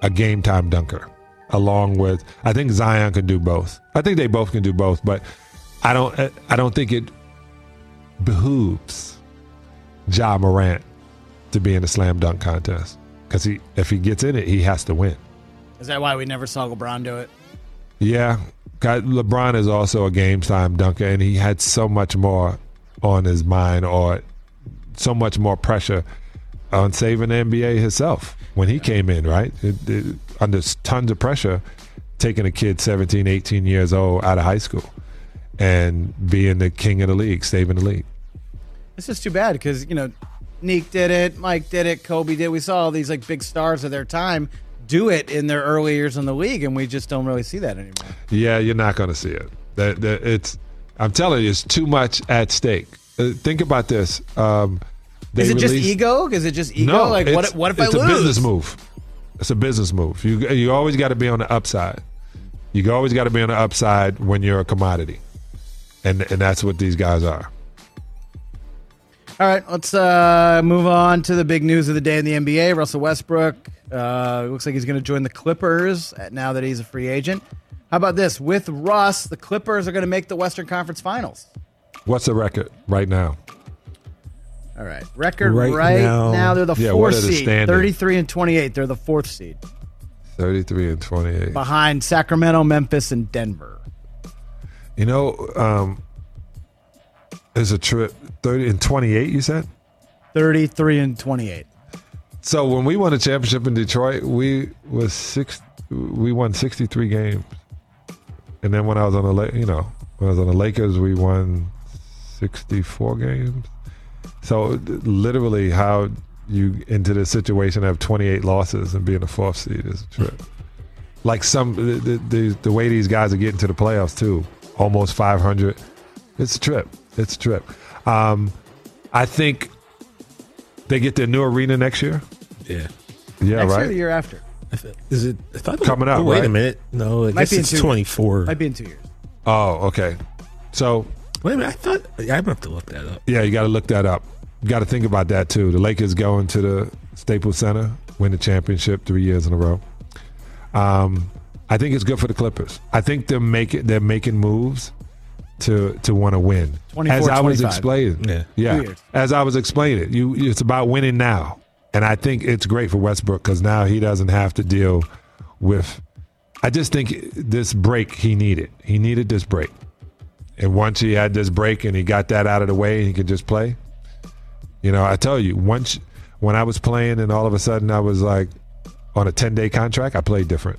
[SPEAKER 12] a game time dunker, along with I think Zion can do both. I think they both can do both, but I don't I don't think it behooves Ja Morant to be in a slam dunk contest, because he if he gets in it, he has to win.
[SPEAKER 14] Is that why we never saw LeBron do it?
[SPEAKER 12] Yeah, LeBron is also a game time dunker, and he had so much more on his mind, or so much more pressure on saving the N B A himself when he came in, right? It, it, under tons of pressure, taking a kid seventeen, eighteen years old out of high school and being the king of the league, saving the league.
[SPEAKER 14] It's just too bad because, you know, Neek did it, Mike did it, Kobe did it. We saw all these like big stars of their time do it in their early years in the league, and we just don't really see that anymore.
[SPEAKER 12] Yeah, you're not going to see it. That, that it's, I'm telling you, it's too much at stake. Uh, think about this. Um,
[SPEAKER 14] Is it
[SPEAKER 12] released,
[SPEAKER 14] just ego? Is it just ego?
[SPEAKER 12] No,
[SPEAKER 14] like what? What if I
[SPEAKER 12] lose?
[SPEAKER 14] lose?
[SPEAKER 12] It's a business move. It's a business move. You you always got to be on the upside. You always got to be on the upside when you're a commodity, and and that's what these guys are.
[SPEAKER 14] All right, let's uh, move on to the big news of the day in the N B A. Russell Westbrook uh, looks like he's going to join the Clippers now that he's a free agent. How about this? With Russ, the Clippers are going to make the Western Conference Finals.
[SPEAKER 12] What's the record right now?
[SPEAKER 14] All right, record
[SPEAKER 12] right,
[SPEAKER 14] right now,
[SPEAKER 12] now
[SPEAKER 14] they're the
[SPEAKER 12] yeah,
[SPEAKER 14] fourth
[SPEAKER 12] what are the
[SPEAKER 14] seed,
[SPEAKER 12] standings?
[SPEAKER 14] thirty-three and twenty-eight. They're the fourth seed,
[SPEAKER 12] thirty-three and twenty-eight,
[SPEAKER 14] behind Sacramento, Memphis, and Denver.
[SPEAKER 12] You know, um, there's a trip thirty and twenty-eight. You said
[SPEAKER 14] thirty-three and twenty-eight.
[SPEAKER 12] So when we won a championship in Detroit, we was six. We won sixty-three games, and then when I was on the, you know, when I was on the Lakers, we won sixty-four games. So literally, how you into this situation have twenty-eight losses and be in the fourth seed is a trip. Like some the, the the way these guys are getting to the playoffs too, almost five hundred. It's a trip. It's a trip. Um, I think they get their new arena next year.
[SPEAKER 15] Yeah.
[SPEAKER 12] Yeah.
[SPEAKER 14] Next
[SPEAKER 12] right.
[SPEAKER 14] year, or the year after.
[SPEAKER 15] Is it I thought
[SPEAKER 12] coming up?
[SPEAKER 15] Oh, wait
[SPEAKER 12] right?
[SPEAKER 15] a minute. No, I
[SPEAKER 14] Might
[SPEAKER 15] guess
[SPEAKER 14] be in
[SPEAKER 15] it's
[SPEAKER 14] two
[SPEAKER 15] twenty-four.
[SPEAKER 14] Years. Might be in two years.
[SPEAKER 12] Oh, okay. So
[SPEAKER 15] wait a minute. I thought I have to look that up.
[SPEAKER 12] Yeah, you got to look that up. You got to think about that too. The Lakers going to the Staples Center, win the championship three years in a row. Um, I think it's good for the Clippers. I think they're making they're making moves to to want to win. As I was explaining,
[SPEAKER 15] yeah,
[SPEAKER 12] yeah. As I was explaining, you it's about winning now, and I think it's great for Westbrook because now he doesn't have to deal with. I just think this break he needed. He needed this break, and once he had this break and he got that out of the way, he could just play. You know, I tell you, once when I was playing and all of a sudden I was like on a ten-day contract, I played different.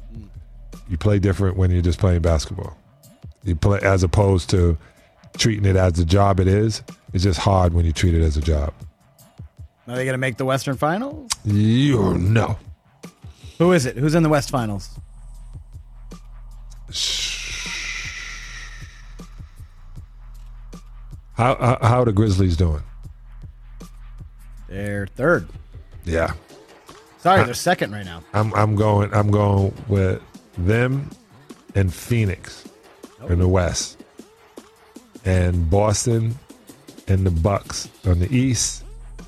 [SPEAKER 12] You play different when you're just playing basketball. You play as opposed to treating it as the job it is. It's just hard when you treat it as a job.
[SPEAKER 14] Are they going to make the Western Finals?
[SPEAKER 12] You know.
[SPEAKER 14] Who is it? Who's in the West Finals?
[SPEAKER 12] How how, how are the Grizzlies doing?
[SPEAKER 14] They're third.
[SPEAKER 12] Yeah.
[SPEAKER 14] Sorry,
[SPEAKER 12] I,
[SPEAKER 14] they're second right now.
[SPEAKER 12] I'm I'm going I'm going with them and Phoenix oh. in the West, and Boston and the Bucks on the East.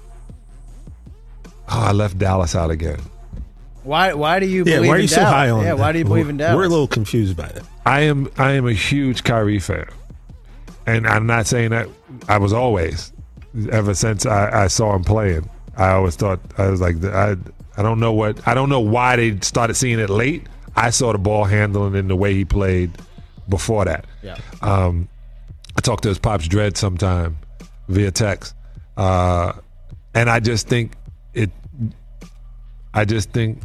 [SPEAKER 12] Oh, I left Dallas out again.
[SPEAKER 14] Why? Why do you?
[SPEAKER 15] Yeah,
[SPEAKER 14] believe
[SPEAKER 15] why are
[SPEAKER 14] in
[SPEAKER 15] you so
[SPEAKER 14] Dallas?
[SPEAKER 15] high on?
[SPEAKER 14] Yeah, why do you believe in Dallas?
[SPEAKER 15] We're a little confused by it.
[SPEAKER 12] I am. I am a huge Kyrie fan, and I'm not saying that I was always. Ever since I, I saw him playing, I always thought I was like I. I don't know what. I don't know why they started seeing it late. I saw the ball handling in the way he played before that.
[SPEAKER 14] Yeah.
[SPEAKER 12] Um, I talked to his pops Dread sometime via text, uh, and I just think it. I just think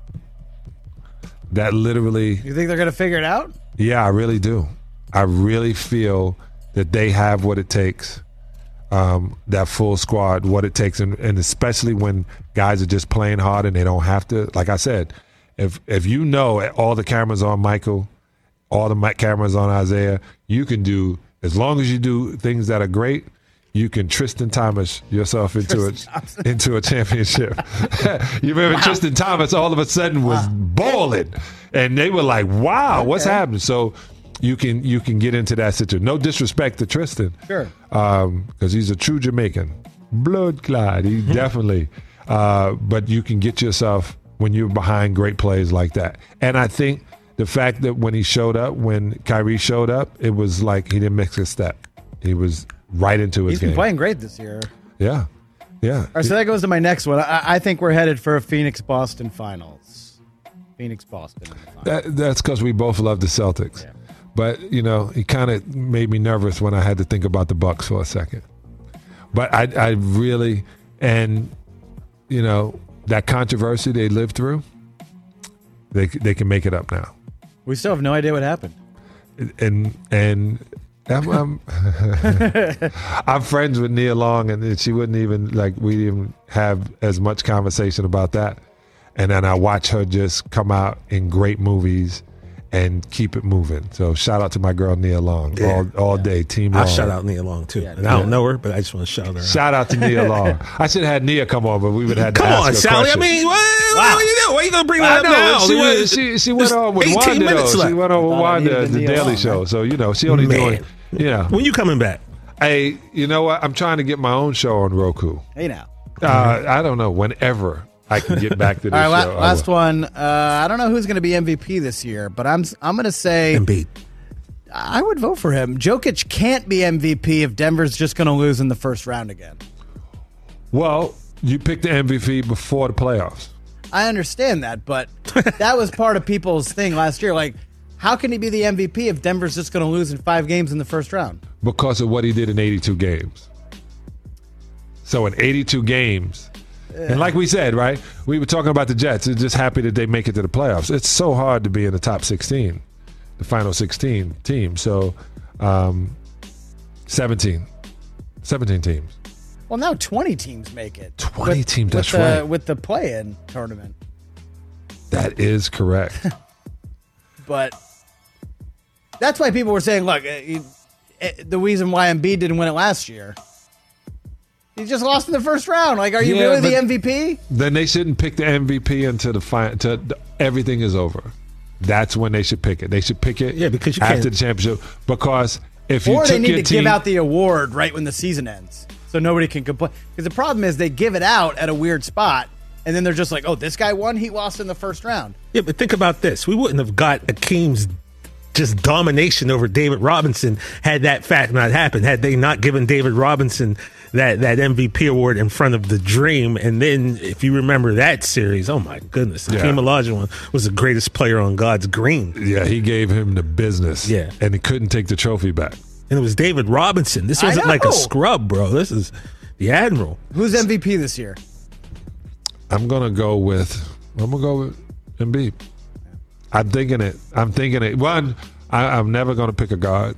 [SPEAKER 12] that literally.
[SPEAKER 14] You think they're going to figure it out?
[SPEAKER 12] Yeah, I really do. I really feel that they have what it takes, um, that full squad, what it takes, and, and especially when guys are just playing hard and they don't have to. Like I said, if if you know all the cameras on Michael, all the mic cameras on Isaiah, you can do, as long as you do things that are great, you can Tristan Thomas yourself into a into a championship. You remember wow. Tristan Thomas all of a sudden was wow. balling, and they were like, "Wow, okay. what's happening?" So you can you can get into that situation. No disrespect to Tristan,
[SPEAKER 14] sure,
[SPEAKER 12] because um, he's a true Jamaican, blood clot. He definitely, uh, but you can get yourself when you're behind great plays like that. And I think the fact that when he showed up, when Kyrie showed up, it was like he didn't mix a step. He was right into his
[SPEAKER 14] He's
[SPEAKER 12] game.
[SPEAKER 14] been playing great this year.
[SPEAKER 12] Yeah, yeah.
[SPEAKER 14] All right, so that goes to my next one. I, I think we're headed for a Phoenix-Boston finals. Phoenix-Boston.
[SPEAKER 12] That, that's because we both love the Celtics.
[SPEAKER 14] Yeah.
[SPEAKER 12] But, you know, it kind of made me nervous when I had to think about the Bucks for a second. But I, I really, and, you know, that controversy they lived through, they they can make it up now.
[SPEAKER 14] We still have no idea what happened.
[SPEAKER 12] And and I'm I'm, I'm friends with Nia Long, and she wouldn't even like we didn't even have as much conversation about that. And then I watch her just come out in great movies and keep it moving. So shout out to my girl Nia Long, yeah. all all yeah. day, Team Long.
[SPEAKER 15] I'll shout out Nia Long too. Yeah, and I don't know her, but I just want to shout her out.
[SPEAKER 12] Shout out to Nia Long. I should have had Nia come on, but we would have had to
[SPEAKER 15] come
[SPEAKER 12] ask
[SPEAKER 15] on,
[SPEAKER 12] her
[SPEAKER 15] Sally.
[SPEAKER 12] question.
[SPEAKER 15] I mean, what, wow. what are you doing? Why are you going to bring that
[SPEAKER 12] I
[SPEAKER 15] up now?
[SPEAKER 12] She,
[SPEAKER 15] went,
[SPEAKER 12] went, she, she went on with Wanda, though. She went on with Wanda, the Daily Long, Show. Right? So, you know, she only Man. doing, yeah.
[SPEAKER 15] When you coming back?
[SPEAKER 12] Hey, you know what? I'm trying to get my own show on Roku.
[SPEAKER 14] Hey, now.
[SPEAKER 12] Uh, I don't know. Whenever I can get back to this
[SPEAKER 14] All right,
[SPEAKER 12] show.
[SPEAKER 14] Last one. Uh, I don't know who's going to be M V P this year, but I'm I'm going to say
[SPEAKER 15] Embiid.
[SPEAKER 14] I would vote for him. Jokic can't be M V P if Denver's just going to lose in the first round again.
[SPEAKER 12] Well, you picked the M V P before the playoffs.
[SPEAKER 14] I understand that, but that was part of people's thing last year. Like, how can he be the M V P if Denver's just going to lose in five games in the first round?
[SPEAKER 12] Because of what he did in eighty-two games. So in eighty-two games, and like we said, right, we were talking about the Jets. We're just happy that they make it to the playoffs. It's so hard to be in the top sixteen, the final sixteen team. So um, seventeen, seventeen teams.
[SPEAKER 14] Well, now twenty teams make it.
[SPEAKER 12] twenty
[SPEAKER 14] with,
[SPEAKER 12] teams, that's
[SPEAKER 14] with the,
[SPEAKER 12] right.
[SPEAKER 14] With the play-in tournament.
[SPEAKER 12] That is correct.
[SPEAKER 14] But that's why people were saying, look, it, it, the reason why Embiid didn't win it last year, he just lost in the first round. Like, are you
[SPEAKER 12] yeah,
[SPEAKER 14] really the M V P?
[SPEAKER 12] Then they shouldn't pick the M V P until the final, until the, everything is over. That's when they should pick it. They should pick it
[SPEAKER 15] yeah, because you
[SPEAKER 12] after
[SPEAKER 15] can't.
[SPEAKER 12] the championship. Because if you
[SPEAKER 14] or
[SPEAKER 12] took
[SPEAKER 14] they need
[SPEAKER 12] your
[SPEAKER 14] to
[SPEAKER 12] team,
[SPEAKER 14] give out the award right when the season ends, so nobody can complain. Because the problem is they give it out at a weird spot, and then they're just like, oh, this guy won, he lost in the first round.
[SPEAKER 15] Yeah, but think about this. We wouldn't have got Akeem's just domination over David Robinson had that fact not happened, had they not given David Robinson that, that M V P award in front of the Dream. And then, if you remember that series, oh my goodness,
[SPEAKER 12] Yeah.
[SPEAKER 15] Akeem Olajuwon was the greatest player on God's green.
[SPEAKER 12] yeah, he gave him the business.
[SPEAKER 15] Yeah.
[SPEAKER 12] And he couldn't take the trophy back.
[SPEAKER 15] And it was David Robinson. This
[SPEAKER 14] I
[SPEAKER 15] wasn't like a
[SPEAKER 14] know.
[SPEAKER 15] scrub, bro. This is the Admiral.
[SPEAKER 14] Who's M V P this year?
[SPEAKER 12] I'm gonna go with I'm gonna go with Embiid. I'm thinking it. I'm thinking it. One, I, I'm never gonna pick a guard.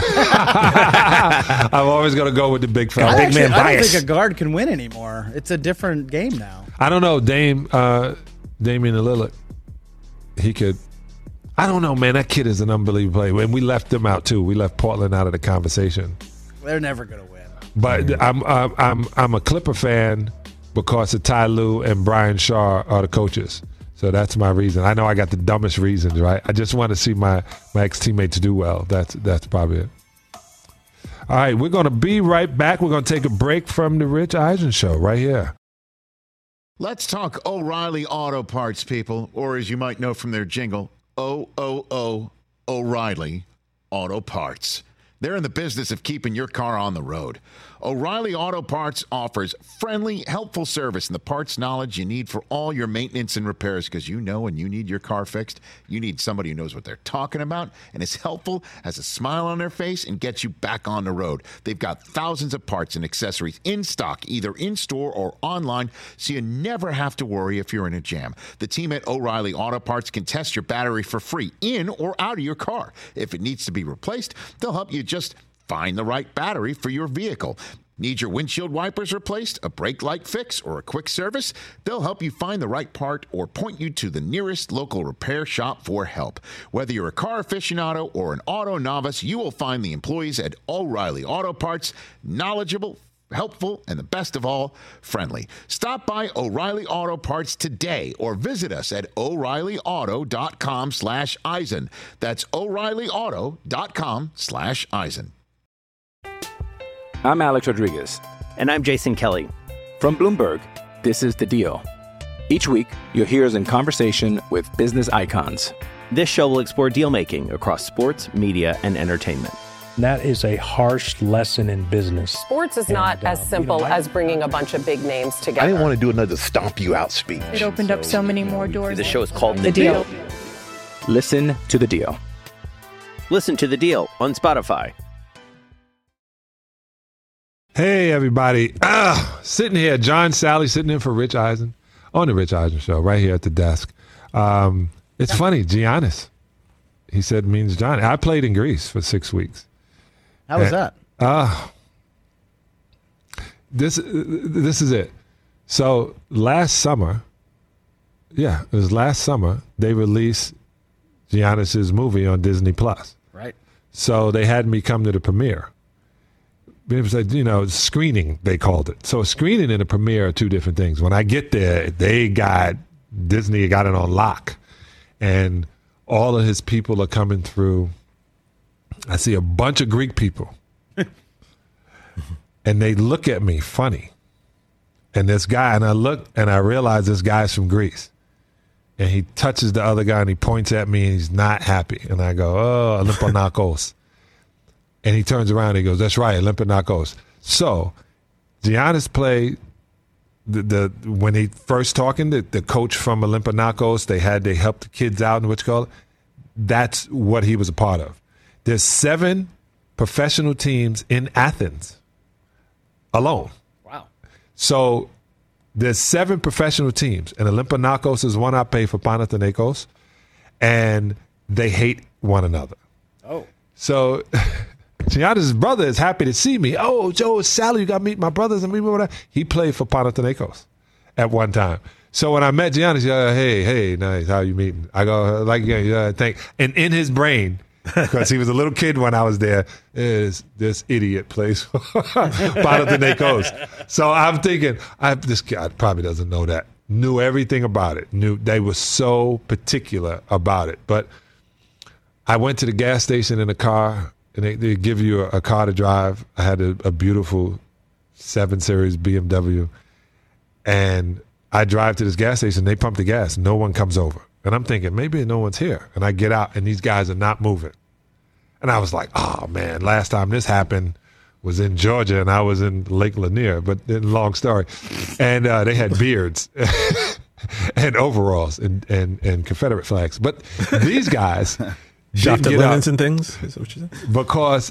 [SPEAKER 12] I'm always gonna go with the big fella.
[SPEAKER 14] I,
[SPEAKER 15] big
[SPEAKER 14] actually,
[SPEAKER 15] man
[SPEAKER 14] I don't
[SPEAKER 15] bias.
[SPEAKER 14] think a guard can win anymore. It's a different game now.
[SPEAKER 12] I don't know, Dame, uh, Damian Lillard. He could. I don't know, man. That kid is an unbelievable player, and we left them out too. We left Portland out of the conversation.
[SPEAKER 14] They're never going to win.
[SPEAKER 12] But I'm, I'm I'm I'm a Clipper fan because of Ty Lue and Brian Shaw are the coaches. So that's my reason. I know I got the dumbest reasons, right? I just want to see my, my ex-teammates do well. That's that's probably it. All right, we're going to be right back. We're going to take a break from the Rich Eisen Show right here.
[SPEAKER 6] Let's talk O'Reilly Auto Parts, people, or as you might know from their jingle, O O O O'Reilly Auto Parts. They're in the business of keeping your car on the road. O'Reilly Auto Parts offers friendly, helpful service and the parts knowledge you need for all your maintenance and repairs, because you know when you need your car fixed, you need somebody who knows what they're talking about and is helpful, has a smile on their face, and gets you back on the road. They've got thousands of parts and accessories in stock, either in-store or online, so you never have to worry if you're in a jam. The team at O'Reilly Auto Parts can test your battery for free in or out of your car. If it needs to be replaced, they'll help you just find the right battery for your vehicle. Need your windshield wipers replaced, a brake light fix, or a quick service? They'll help you find the right part or point you to the nearest local repair shop for help. Whether you're a car aficionado or an auto novice, you will find the employees at O'Reilly Auto Parts knowledgeable, helpful, and the best of all, friendly. Stop by O'Reilly Auto Parts today or visit us at O'Reillyauto.com slash Eisen. That's O'Reillyauto.com slash Eisen.
[SPEAKER 2] I'm Alex Rodriguez.
[SPEAKER 3] And I'm Jason Kelly.
[SPEAKER 2] From Bloomberg, this is The Deal. Each week, you'll hear us in conversation with business icons.
[SPEAKER 3] This show will explore deal-making across sports, media, and entertainment.
[SPEAKER 4] That is a harsh lesson in business.
[SPEAKER 5] Sports is
[SPEAKER 4] And,
[SPEAKER 5] not
[SPEAKER 4] uh,
[SPEAKER 5] as simple
[SPEAKER 4] you know, I-
[SPEAKER 5] as bringing a bunch of big names together.
[SPEAKER 18] I didn't want to do another stomp you out speech.
[SPEAKER 7] It opened up so many more doors.
[SPEAKER 3] The show is called
[SPEAKER 7] The Deal.
[SPEAKER 2] Listen to the deal.
[SPEAKER 3] Listen to The Deal on Spotify.
[SPEAKER 12] Hey, everybody. Ah, sitting here, John Sally sitting in for Rich Eisen on the Rich Eisen Show right here at the desk. Um, it's funny, Giannis. He said means Johnny. I played in Greece for six weeks.
[SPEAKER 14] How was
[SPEAKER 12] And,
[SPEAKER 14] that?
[SPEAKER 12] Uh, this, this is it. So last summer, yeah, it was last summer, they released Giannis's movie on Disney Plus.
[SPEAKER 14] Right.
[SPEAKER 12] So they had me come to the premiere. It was like, you know, screening, they called it. So a screening and a premiere are two different things. When I get there, they got, Disney got it on lock. And all of his people are coming through. I see a bunch of Greek people. And they look at me funny. And this guy, and I look and I realize this guy's from Greece. And he touches the other guy and he points at me and he's not happy. And I go, oh, Olympiakos. And he turns around and he goes, that's right, Olympiakos. So Giannis played the, the when he first talking, the, the coach from Olympiakos, they had they helped the kids out and what you call it. That's what he was a part of. There's seven professional teams in Athens alone.
[SPEAKER 14] Wow.
[SPEAKER 12] So there's seven professional teams, and Olympiakos is one I pay for Panathinaikos, and they hate one another.
[SPEAKER 14] Oh.
[SPEAKER 12] So Giannis' brother is happy to see me. Oh, Joe, Sally, you got to meet my brothers and me. Whatever. He played for Panathinaikos at one time. So when I met Giannis, uh, hey, hey, nice, how you meeting? I go, like, yeah, thank. And in his brain, because he was a little kid when I was there, is this idiot plays for Panathinaikos. So I'm thinking, I, this guy probably doesn't know that. Knew everything about it. Knew they were so particular about it. But I went to the gas station in a car, and they, they give you a, a car to drive. I had a, a beautiful seven Series B M W, and I drive to this gas station. They pump the gas. No one comes over. And I'm thinking, maybe no one's here. And I get out, and these guys are not moving. And I was like, oh, man, last time this happened was in Georgia, and I was in Lake Lanier. But then, long story. And uh, they had beards and overalls and, and, and Confederate flags. But these guys
[SPEAKER 15] Shafted
[SPEAKER 12] didn't get
[SPEAKER 15] linens
[SPEAKER 12] out
[SPEAKER 15] and things? Is that what you said?
[SPEAKER 12] because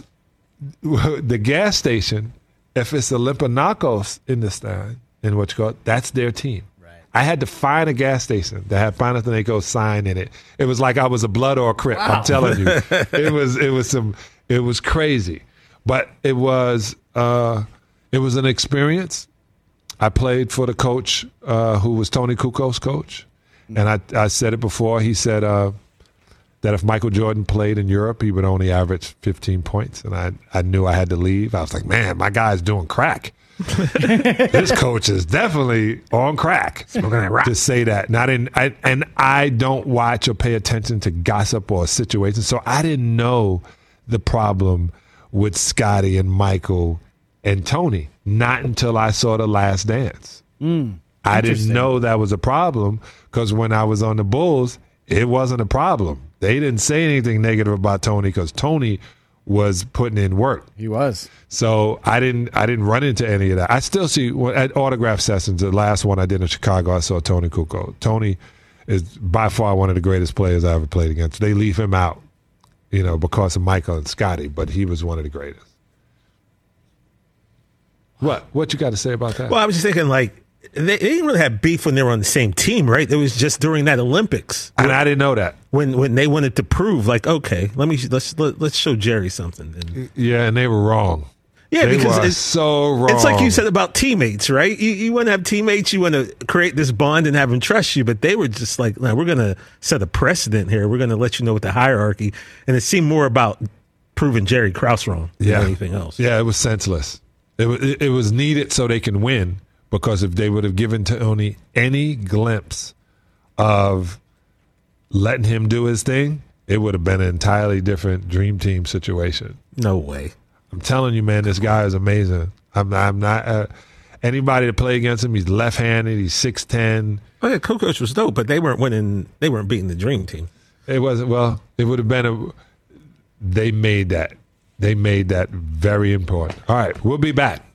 [SPEAKER 12] the gas station, if it's Olympiakos in the stand, in what you call it, that's their team. I had to find a gas station that had Panathinaikos sign in it. It was like I was a blood or a crip.
[SPEAKER 14] Wow.
[SPEAKER 12] I'm telling you, it was it was some it was crazy, but it was uh, it was an experience. I played for the coach uh, who was Tony Kukoc coach, and I I said it before. He said uh, that if Michael Jordan played in Europe, he would only average fifteen points, and I I knew I had to leave. I was like, man, my guy's doing crack. This coach is definitely on crack to say that. And I didn't, I, and I don't watch or pay attention to gossip or situations, so I didn't know the problem with Scotty and Michael and Tony. Not until I saw The Last Dance.
[SPEAKER 14] Mm,
[SPEAKER 12] I didn't know that was a problem because when I was on the Bulls, it wasn't a problem. They didn't say anything negative about Tony because Tony was putting in work.
[SPEAKER 14] He was.
[SPEAKER 12] So I didn't I didn't run into any of that. I still see at autograph sessions, the last one I did in Chicago, I saw Tony Kukoc. Tony is by far one of the greatest players I ever played against. They leave him out, you know, because of Michael and Scotty, but he was one of the greatest. What? What you got to say about that?
[SPEAKER 15] Well, I was just thinking, like, they, they didn't really have beef when they were on the same team, right? It was just during that Olympics,
[SPEAKER 12] and I didn't know that
[SPEAKER 15] when when they wanted to prove, like, okay, let me let's let, let's show Jerry something. And,
[SPEAKER 12] yeah, and they were wrong.
[SPEAKER 15] Yeah,
[SPEAKER 12] they
[SPEAKER 15] because
[SPEAKER 12] were
[SPEAKER 15] it's
[SPEAKER 12] so wrong.
[SPEAKER 15] It's like you said about teammates, right? You you want to have teammates, you want to create this bond and have them trust you, but they were just like, no, we're going to set a precedent here. We're going to let you know what the hierarchy, and it seemed more about proving Jerry Krause wrong than
[SPEAKER 12] yeah.
[SPEAKER 15] anything else.
[SPEAKER 12] Yeah, it was senseless. It was it was needed so they can win. Because if they would have given Tony any glimpse of letting him do his thing, it would have been an entirely different dream team situation.
[SPEAKER 15] No way.
[SPEAKER 12] I'm telling you, man, this guy is amazing. I'm, I'm not, uh, Anybody to play against him, he's left-handed. He's six ten.
[SPEAKER 15] Oh yeah, Kukoc was dope, but they weren't winning. They weren't beating the Dream Team.
[SPEAKER 12] It wasn't. Well, it would have been a. They made that. They made that very important. All right, we'll be back.